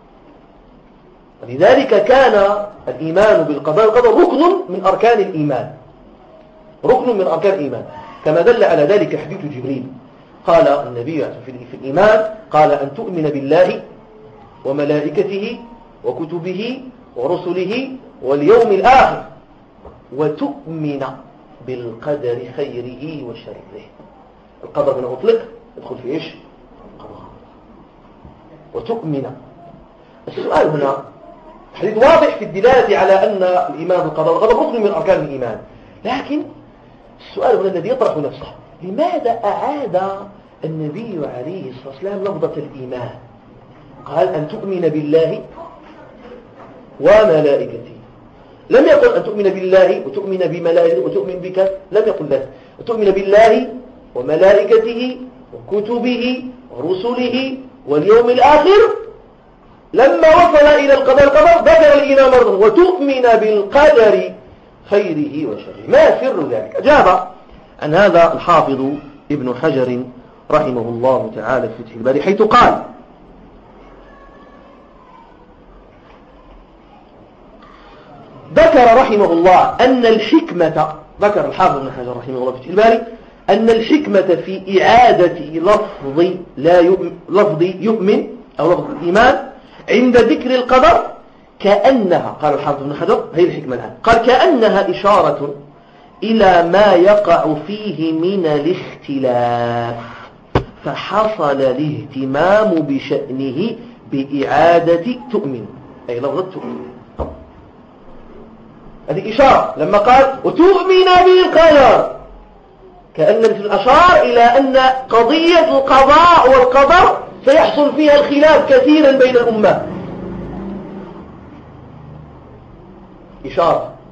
ولذلك كان الإيمان بالقضاء والقدر ركن من أركان الإيمان، ركن من أركان الإيمان، كما دل على ذلك حديث جبريل. قال النبي في الإيمان قال أن تؤمن بالله وملائكته وكتبه ورسله واليوم الآخر وتؤمن بالقدر خيره وشره. القدر من أطلق يدخل في إيش؟ القضاء. وتؤمن. السؤال هنا حديث واضح في الدلالة على أن الإيمان بالقضاء والقدر ركن من أركان الإيمان، لكن السؤال هنا الذي يطرح نفسه، لماذا أعاد النبي عليه الصلاة والسلام لفظة الإيمان، قال أن تؤمن بالله وملائكته، لم يقل أن تؤمن بالله وتؤمن بملائكته وتؤمن بك، لم يقل ذلك، تؤمن بالله وملائكته وكتبه ورسله واليوم الآخر. لما وصل إلى القضاء القدر ذكر الإيمان مرة، وتؤمن بالقدر خيره وشره. ما سر ذلك؟ أجاب عن هذا الحافظ ابن حجر رحمه الله تعالى في فتح الباري، حيث قال: ذكر رحمه الله أن الحكمة، ذكر الحافظ ابن حجر رحمه الله في فتح الباري أن الحكمة في إعادة لفظ لا يؤمن، لفظ يؤمن أو لفظ الإيمان عند ذكر القدر كأنها، قال الحافظ ابن حجر هي الحكمة الآن، قال كأنها إشارة إلى ما يقع فيه من الاختلاف، فحصل الاهتمام بشأنه بإعادة تؤمن، أي لفظة تؤمن. هذه إشارة لما قال وتؤمن بالقدر، كأن الأشار إلى أن قضية القضاء والقدر سيحصل فيها الخلاف كثيرا بين الأمة. إشارة.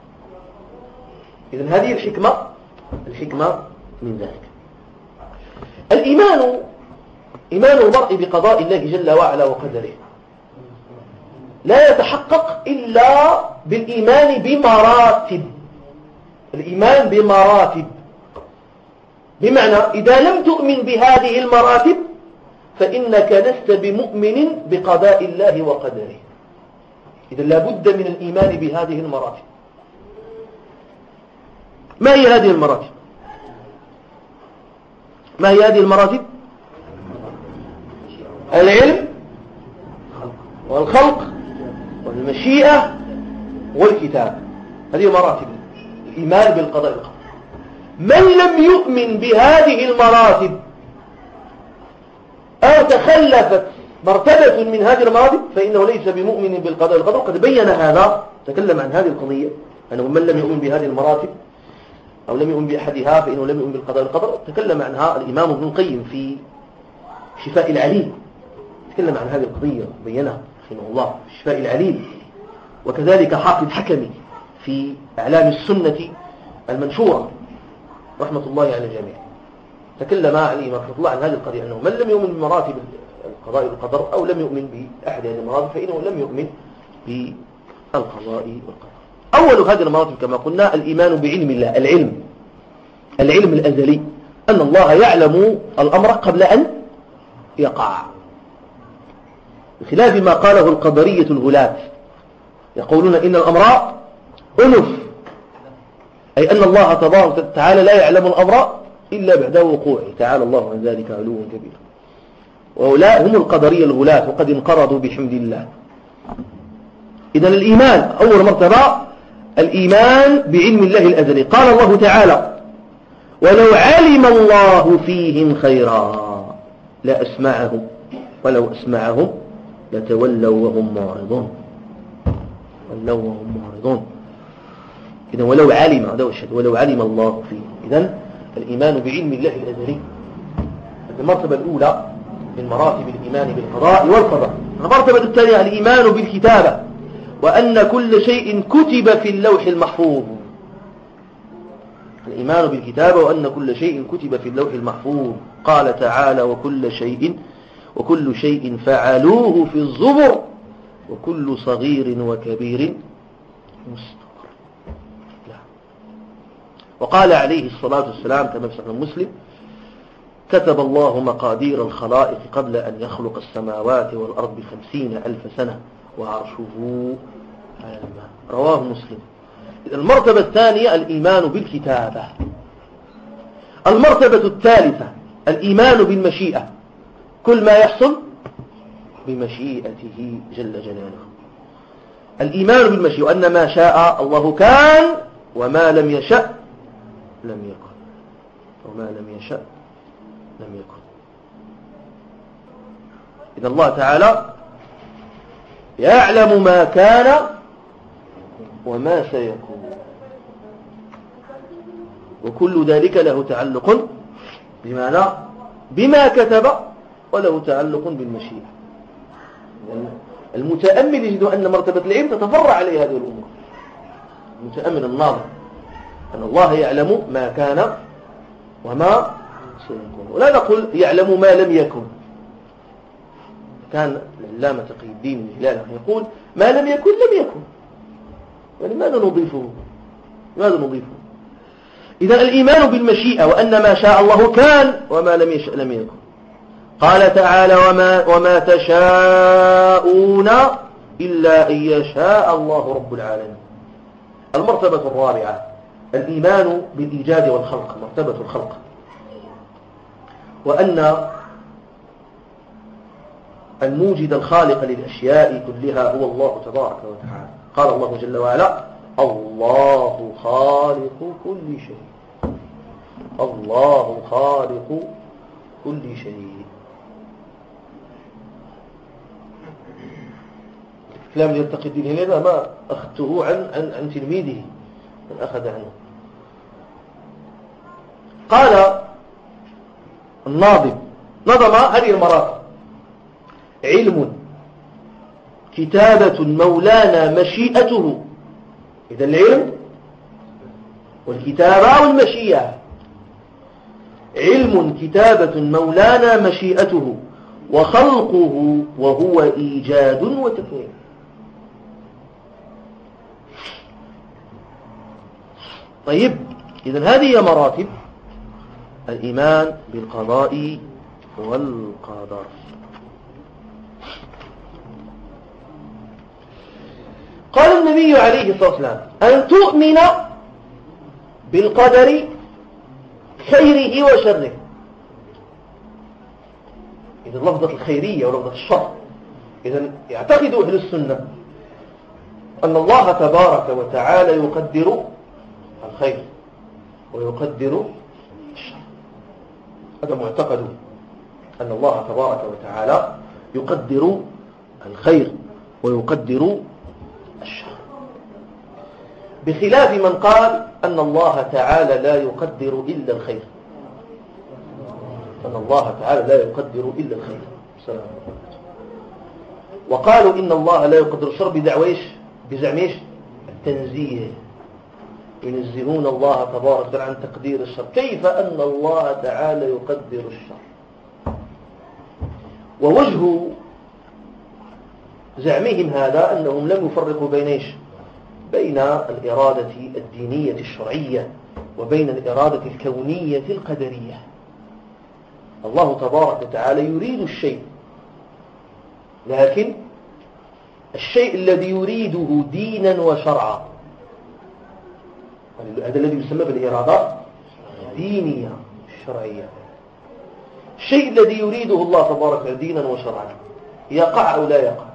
إذن هذه الحكمة، الحكمة من ذلك. الإيمان، إيمان المرء بقضاء الله جل وعلا وقدره لا يتحقق إلا بالإيمان بمراتب. الإيمان بمراتب، بمعنى إذا لم تؤمن بهذه المراتب فإنك لست بمؤمن بقضاء الله وقدره. إذا لابد من الإيمان بهذه المراتب. ما هي هذه المراتب؟ ما هي هذه المراتب؟ العلم والخلق والمشيئة والكتاب، هذه مراتب الإيمان بالقضاء والقدر. من لم يؤمن بهذه المراتب أو تخلفت مرتبة من هذه المراتب فإنه ليس بمؤمن بالقضاء والقدر. قد بين هذا، تكلم عن هذه القضية، أنه من لم يؤمن بهذه المراتب أو لم يؤمن بأحدها فإنه لم يؤمن بالقضاء والقدر. تكلم عنها الإمام ابن القيم في شفاء العليل، تكلم عن هذه القضية بينها رحمه الله في شفاء العليل. وكذلك حافظ حكمي في أعلام السنة المنشورة رحمة الله على الجميع، تكلم عليه رحمة الله عن هذه القضية، أنه من لم يؤمن بمراتب القضاء والقدر أو لم يؤمن بأحد هذه المراتب فإنه لم يؤمن بالقضاء والقدر. أول هذه المراتب كما قلنا الإيمان بعلم الله، العلم العلم الأزلي، أن الله يعلم الأمر قبل أن يقع، بخلاف ما قاله القدرية الغلاة، يقولون إن الأمر أنف، أي أن الله تبارك وتعالى لا يعلم الأمر إلا بعد وقوعه، تعالى الله عن ذلك علوا كبيرا. وهؤلاء هم القدرية الغلاة وقد انقرضوا بحمد الله. إذن الإيمان أول مرتبة الإيمان بعلم الله الأزلي. قال الله تعالى ولو علم الله فيهم خيرا لأسمعهم ولو أسمعهم لتولوا وهم معرضون، ولو وهم معرضون. إذن ولو علم، هذا هو الشهد، ولو علم الله فيهم. إذن الإيمان بعلم الله الأزلي المرتبة الأولى من مراتب الإيمان بالقضاء والقدر. المرتبة الثانية الإيمان بالكتابة، وأن كل شيء كتب في اللوح المحفوظ. الإيمان بالكتابة وأن كل شيء كتب في اللوح المحفوظ. قال تعالى وكل شيء وكل شيء فعلوه في الزبر وكل صغير وكبير مستقر. وقال عليه الصلاة والسلام كما في صحيح مسلم كتب الله مقادير الخلائق قبل أن يخلق السماوات والأرض بخمسين ألف سنة وعرشه على الماء، رواه مسلم. المرتبة الثانية الإيمان بالكتابة. المرتبة الثالثة الإيمان بالمشيئة، كل ما يحصل بمشيئته جل جلاله. الإيمان بالمشيئة وأن ما شاء الله كان وما لم يشأ لم يكن، وما لم يشأ لم يكن. إذا الله تعالى يعلم ما كان وما سيكون، وكل ذلك له تعلق بماذا؟ بما كتب وله تعلق بالمشيئة. المتأمل يجد أن مرتبة العلم تتفرع عليه هذه الأمور. المتأمل الناظر أن الله يعلم ما كان وما سيكون، ولا نقول يعلم ما لم يكن. كان العلامة تقي الدين الهلالي يقول ما لم يكن لم يكن، يعني ماذا نضيفه؟ ماذا نضيفه؟ إذا الإيمان بالمشيئة وأن ما شاء الله كان وما لم يشاء لم يكن. قال تعالى وما, وما تشاءون إلا أن يشاء الله رب العالمين. المرتبة الرابعة الإيمان بالإيجاد والخلق، مرتبة الخلق، وأن الموجد الخالق للأشياء كلها هو الله تبارك وتعالى. قال الله جل وعلا الله خالق كل شيء، الله خالق كل شيء. الكلام اللي يرتقي الدين هذا ما أخذته عن, عن, عن تلميذه من أخذ عنه. قال الناظم نظم هذه المراتب: علم، كتابة مولانا مشيئته. إذا العلم والكتابة والمشيئة. علم كتابة مولانا مشيئته، وخلقه وهو إيجاد وتكوين. طيب، إذن هذه مراتب الإيمان بالقضاء والقدر. قال النبي عليه الصلاة والسلام أن تؤمن بالقدر خيره وشره. إذن لفظة الخيرية ولفظة الشر، إذن يعتقد أهل السنة أن الله تبارك وتعالى يقدر الخير ويقدر الشر. هذا معتقد أن الله تبارك وتعالى يقدر الخير ويقدر الشر، بخلاف من قال أن الله تعالى لا يقدر إلا الخير، أن الله تعالى لا يقدر إلا الخير. وقالوا إن الله لا يقدر الشر بدعويش بزعميش التنزيه، ينزهون الله تبارك وتعالى عن تقدير الشر. كيف أن الله تعالى يقدر الشر؟ ووجه زعمهم هذا أنهم لم يفرقوا بين بين الإرادة الدينية الشرعية وبين الإرادة الكونية القدرية. الله تبارك وتعالى يريد الشيء، لكن الشيء الذي يريده دينا وشرعا، هذا الذي يسمى بالإرادة الدينية الشرعية. الشيء الذي يريده الله تبارك وتعالى دينا وشرعا يقع أو لا يقع؟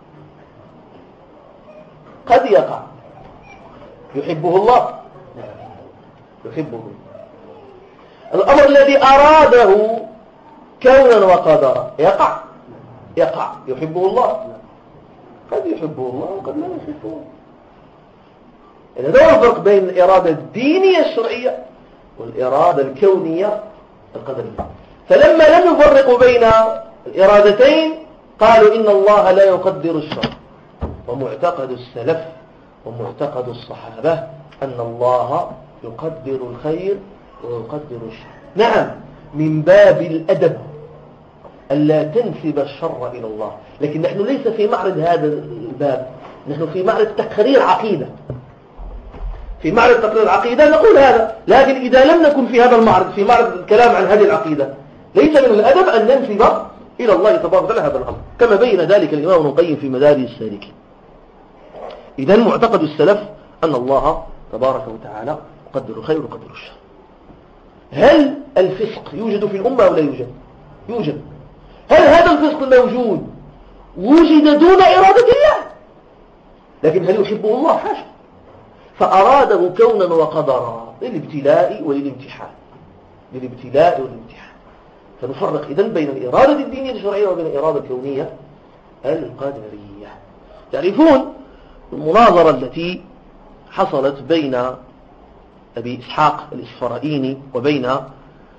قد يقع. يحبه الله؟ يحبه. الأمر الذي أراده كونا وقدرا يقع؟ يقع. يحبه الله؟ قد يحبه الله وقد لا يحبه. إذا هذا الفرق بين الإرادة الدينية الشرعية والإرادة الكونية القدرية. فلما لم يفرقوا بين الإرادتين قالوا إن الله لا يقدر الشر. ومعتقد السلف ومعتقد الصحابة أن الله يقدر الخير ويقدر الشر. نعم، من باب الأدب ألا تنسب الشر إلى الله، لكن نحن ليس في معرض هذا الباب، نحن في معرض تقرير عقيدة. في معرض تقرير العقيدة نقول هذا، لكن إذا لم نكن في هذا المعرض في معرض الكلام عن هذه العقيدة ليس من الأدب أن ننسب إلى الله تبارك وتعالى هذا الأمر، كما بين ذلك الإمام ابن القيم في مدارج السالكين. إذن معتقد السلف أن الله تبارك وتعالى يقدر الخير ويقدر الشر. هل الفسق يوجد في الأمة أو لا يوجد؟ يوجد. هل هذا الفسق الموجود وجد دون إرادة الله؟ لكن هل يحبه الله؟ حاشا. فأراده كونا وقدرا للابتلاء وللامتحان، للابتلاء والامتحان. فنفرق إذن بين الإرادة الدينية الشرعية وبين الإرادة الكونية القدرية. تعرفون المناظرة التي حصلت بين أبي إسحاق الإسفرائيني وبين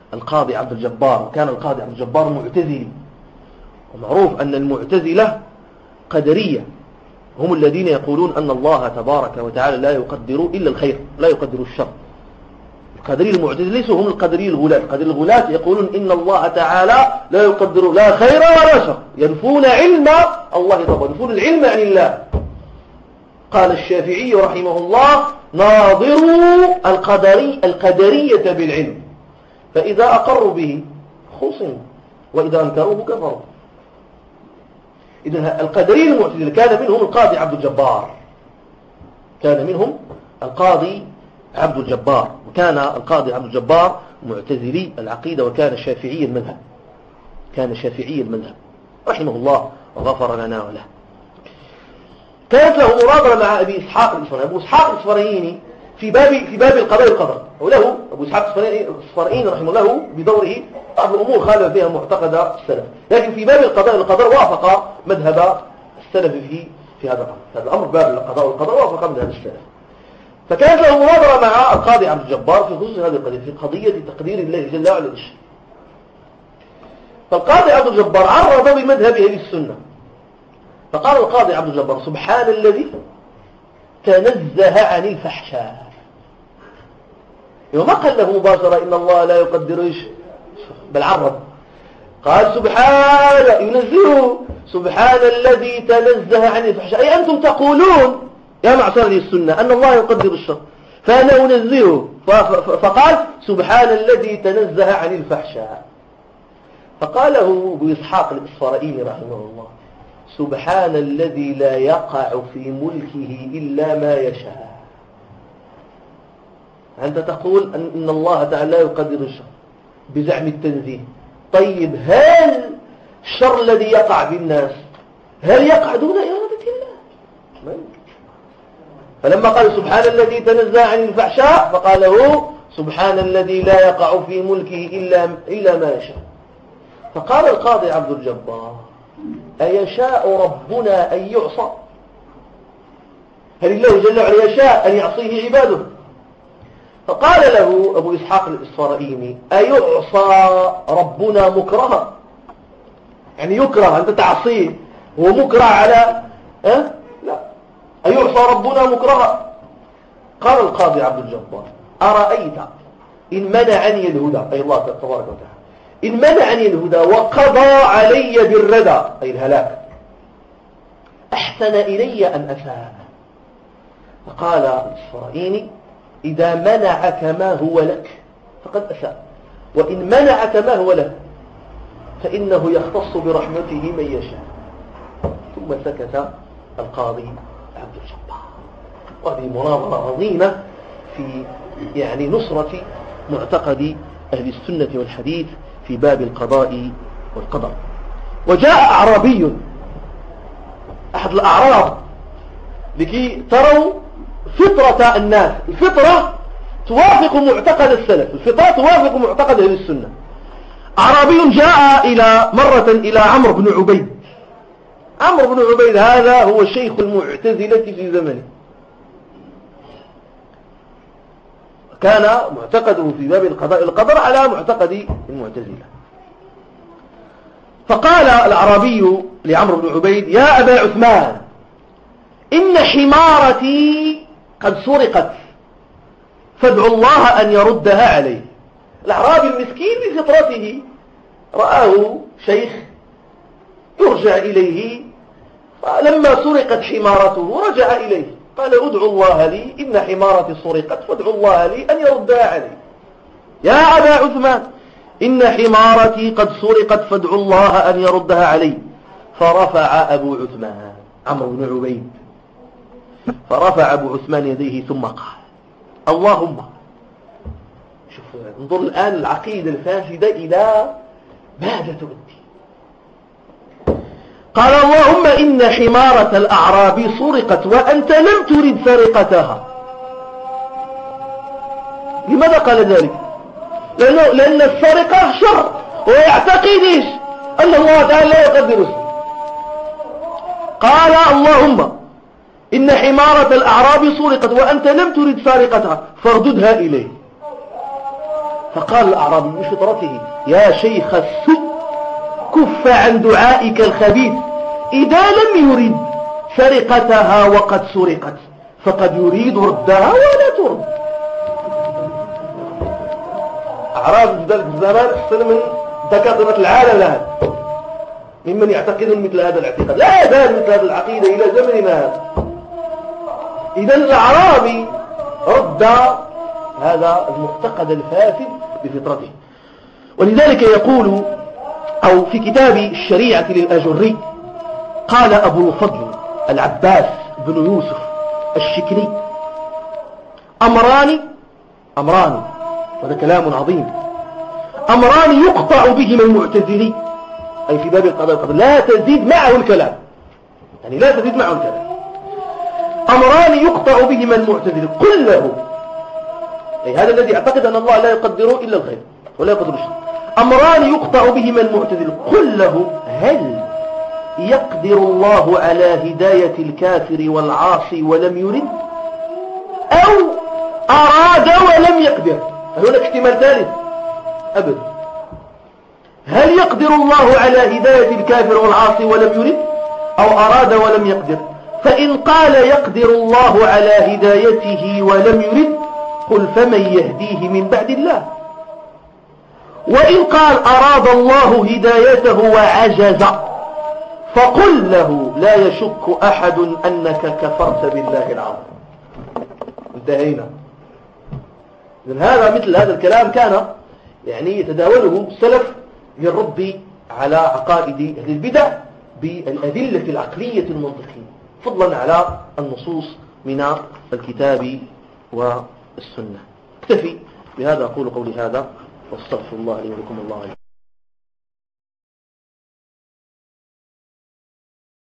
القاضي عبد الجبار، وكان القاضي عبد الجبار معتزلي، ومعروف أن المعتزلة قدرية، هم الذين يقولون أن الله تبارك وتعالى لا يقدر إلا الخير، لا يقدر الشر. القدري المعتزلة ليسوا هم القدري الغلاة. القدري الغلاة يقولون إن الله تعالى لا يقدر لا خير ولا شر، ينفون علم الله طبعا، ينفون العلم عن الله. قال الشافعي رحمه الله: ناظروا القدري القدرية بالعلم، فإذا أقروا به خصموا وإذا أنكروه كفروا. إذن القدري المعتزلة كان منهم القاضي عبد الجبار، كان منهم القاضي عبد الجبار، وكان القاضي عبد الجبار معتزلي العقيدة، وكان شافعي المذهب، كان شافعي المذهب رحمه الله وغفر لنا وله. كانت له مناظرة مع أبي إسحاق الإسفرايني. أبو إسحاق الإسفرايني في باب في باب القضاء والقدر، وله أبو إسحاق الإسفرايني رحمه الله بدوره بعض الأمور خالف فيها معتقد السلف، لكن في باب القضاء والقدر وافق مذهب السلف في في هذا الأمر. هذا الأمر باب القضاء والقدر وافق مذهب السلف. فكانت له مناظرة مع القاضي عبد الجبار في خصوص هذه القضية، في قضية تقدير الله جل وعلا للشيء. فالقاضي عبد الجبار عرض بمذهب أهل السنة، فقال القاضي عبد الجبار: سبحان الذي تنزه عن الفحشاء. وما قال له مباشرة إن الله لا يقدر إيش، بل عرض قال سبحان، ينزه سبحان الذي تنزه عن الفحشاء، أي أنتم تقولون يا معشر أهل السنة أن الله يقدر الشر، فأنا أنزهه. فقال سبحان الذي تنزه عن الفحشاء. فقاله أبو إسحاق الإسفرايني رحمه الله: سبحان الذي لا يقع في ملكه إلا ما يشاء. أنت تقول أن الله تعالى لا يقدر الشر بزعم التنزيه. طيب هل الشر الذي يقع بالناس هل يقع دون إرادة الله؟ فلما قال سبحان الذي تنزه عن الفحشاء فقال له سبحان الذي لا يقع في ملكه إلا, إلا ما يشاء. فقال القاضي عبد الجبار: أيشاء ربنا أن يعصى؟ هل الله جل وعلا يشاء أن يعصيه عباده؟ فقال له أبو إسحاق الإسفرايني: أيعصى ربنا مكرها؟ يعني يكره أنت تعصيه، هو مكره على أه؟ لا، أيعصى ربنا مكرها؟ قال القاضي عبد الجبار: أرأيت إن منعني الهدى، أي الله تبارك وتعالى، إن منعني الهدى وقضى علي بالردى، أي الهلاك، أحسن إلي أن أساء؟ فقال الإسفرايني: إذا منعك ما هو لك فقد أساء، وإن منعك ما هو لك فإنه يختص برحمته من يشاء. ثم سكت القاضي عبد الجبار. وهذه مناظرة عظيمة في يعني نصرة معتقد أهل السنة والحديث في باب القضاء والقدر. وجاء أعرابي أحد الأعراب لكي تروا فطرة الناس، الفطرة توافق معتقد السلف، الفطرة توافق معتقد أهل السنة. أعرابي جاء إلى مرة إلى عمرو بن عبيد. عمرو بن عبيد هذا هو شيخ المعتزلة في زمنه، كان معتقده في باب القضاء والقدر على معتقد المعتزلة. فقال الأعرابي لعمرو بن عبيد: يا أبا عثمان، إن حمارتي قد سرقت فادعوا الله أن يردها عليه. الأعرابي المسكين بفطرته رآه شيخ يرجع إليه، فلما سرقت حمارته رجع إليه قال: ادعوا الله لي، إن حمارتي سرقت فادعوا الله لي أن يردها عليه. يا أبا عثمان، إن حمارتي قد سرقت فادعوا الله أن يردها علي. فرفع أبو عثمان عمرو بن عبيد فرفع أبو عثمان يديه ثم قال: اللهم، شوف انظر الآن العقيدة الفاسدة إلى ماذا تؤدي. قال: اللهم إن حمارة الأعراب سرقت وأنت لم ترد سرقتها. لماذا قال ذلك؟ لأنه لأن السرقة شر، ويعتقد إيش؟ أن الله تعالى لا يقدر السرقة. قال: اللهم إن حمارة الأعراب سرقت وأنت لم ترد سرقتها فارددها إليه. فقال الأعرابي بفطرته يا شيخ السوء كف عن دعائك الخبيث إذا لم يرد سرقتها وقد سرقت فقد يريد ردها ولا ترد. أعراب ذلك الزمان أحسن من دكاترة العالم الآن ممن يعتقدون مثل هذا الاعتقاد، لا يزال مثل هذه العقيدة إلى زمننا هذا. إذا الأعرابي رد هذا المعتقد الفاسد بفطرته. ولذلك يقول أو في كتاب الشريعة للأجري قال أبو الفضل العباس بن يوسف الشكري أمران أمران هذا كلام عظيم، أمران يقطع بهما المعتزلي، أي في باب القضاء والقدر لا تزيد معه الكلام، يعني لا تزيد معه الكلام. أمران يقطع بهما المعتزلي قل له، أي هذا الذي اعتقد أن الله لا يقدر إلا الخير ولا يقدر الشر. أمران يقطع بهما المعتزلي قل له هل يقدر الله على هداية الكافر والعاصي ولم يرد، أو أراد ولم يقدر؟ هل هناك احتمال ثالث؟ أبدا. هل يقدر الله على هداية الكافر والعاصي ولم يرد، أو أراد ولم يقدر؟ فإن قال يقدر الله على هدايته ولم يرد قل فمن يهديه من بعد الله. وإن قال أراد الله هدايته وعجز فقل له لا يشك أحد أنك كفرت بالله العظيم. انتهينا. إذن هذا مثل هذا الكلام كان يعني يتداوله السلف للرد على عقائد أهل البدع بالأدلة العقلية المنطقية فضلا على النصوص من الكتاب والسنة. اكتفي بهذا، أقول قولي هذا واستغفر الله لي ولكم. الله عليكم.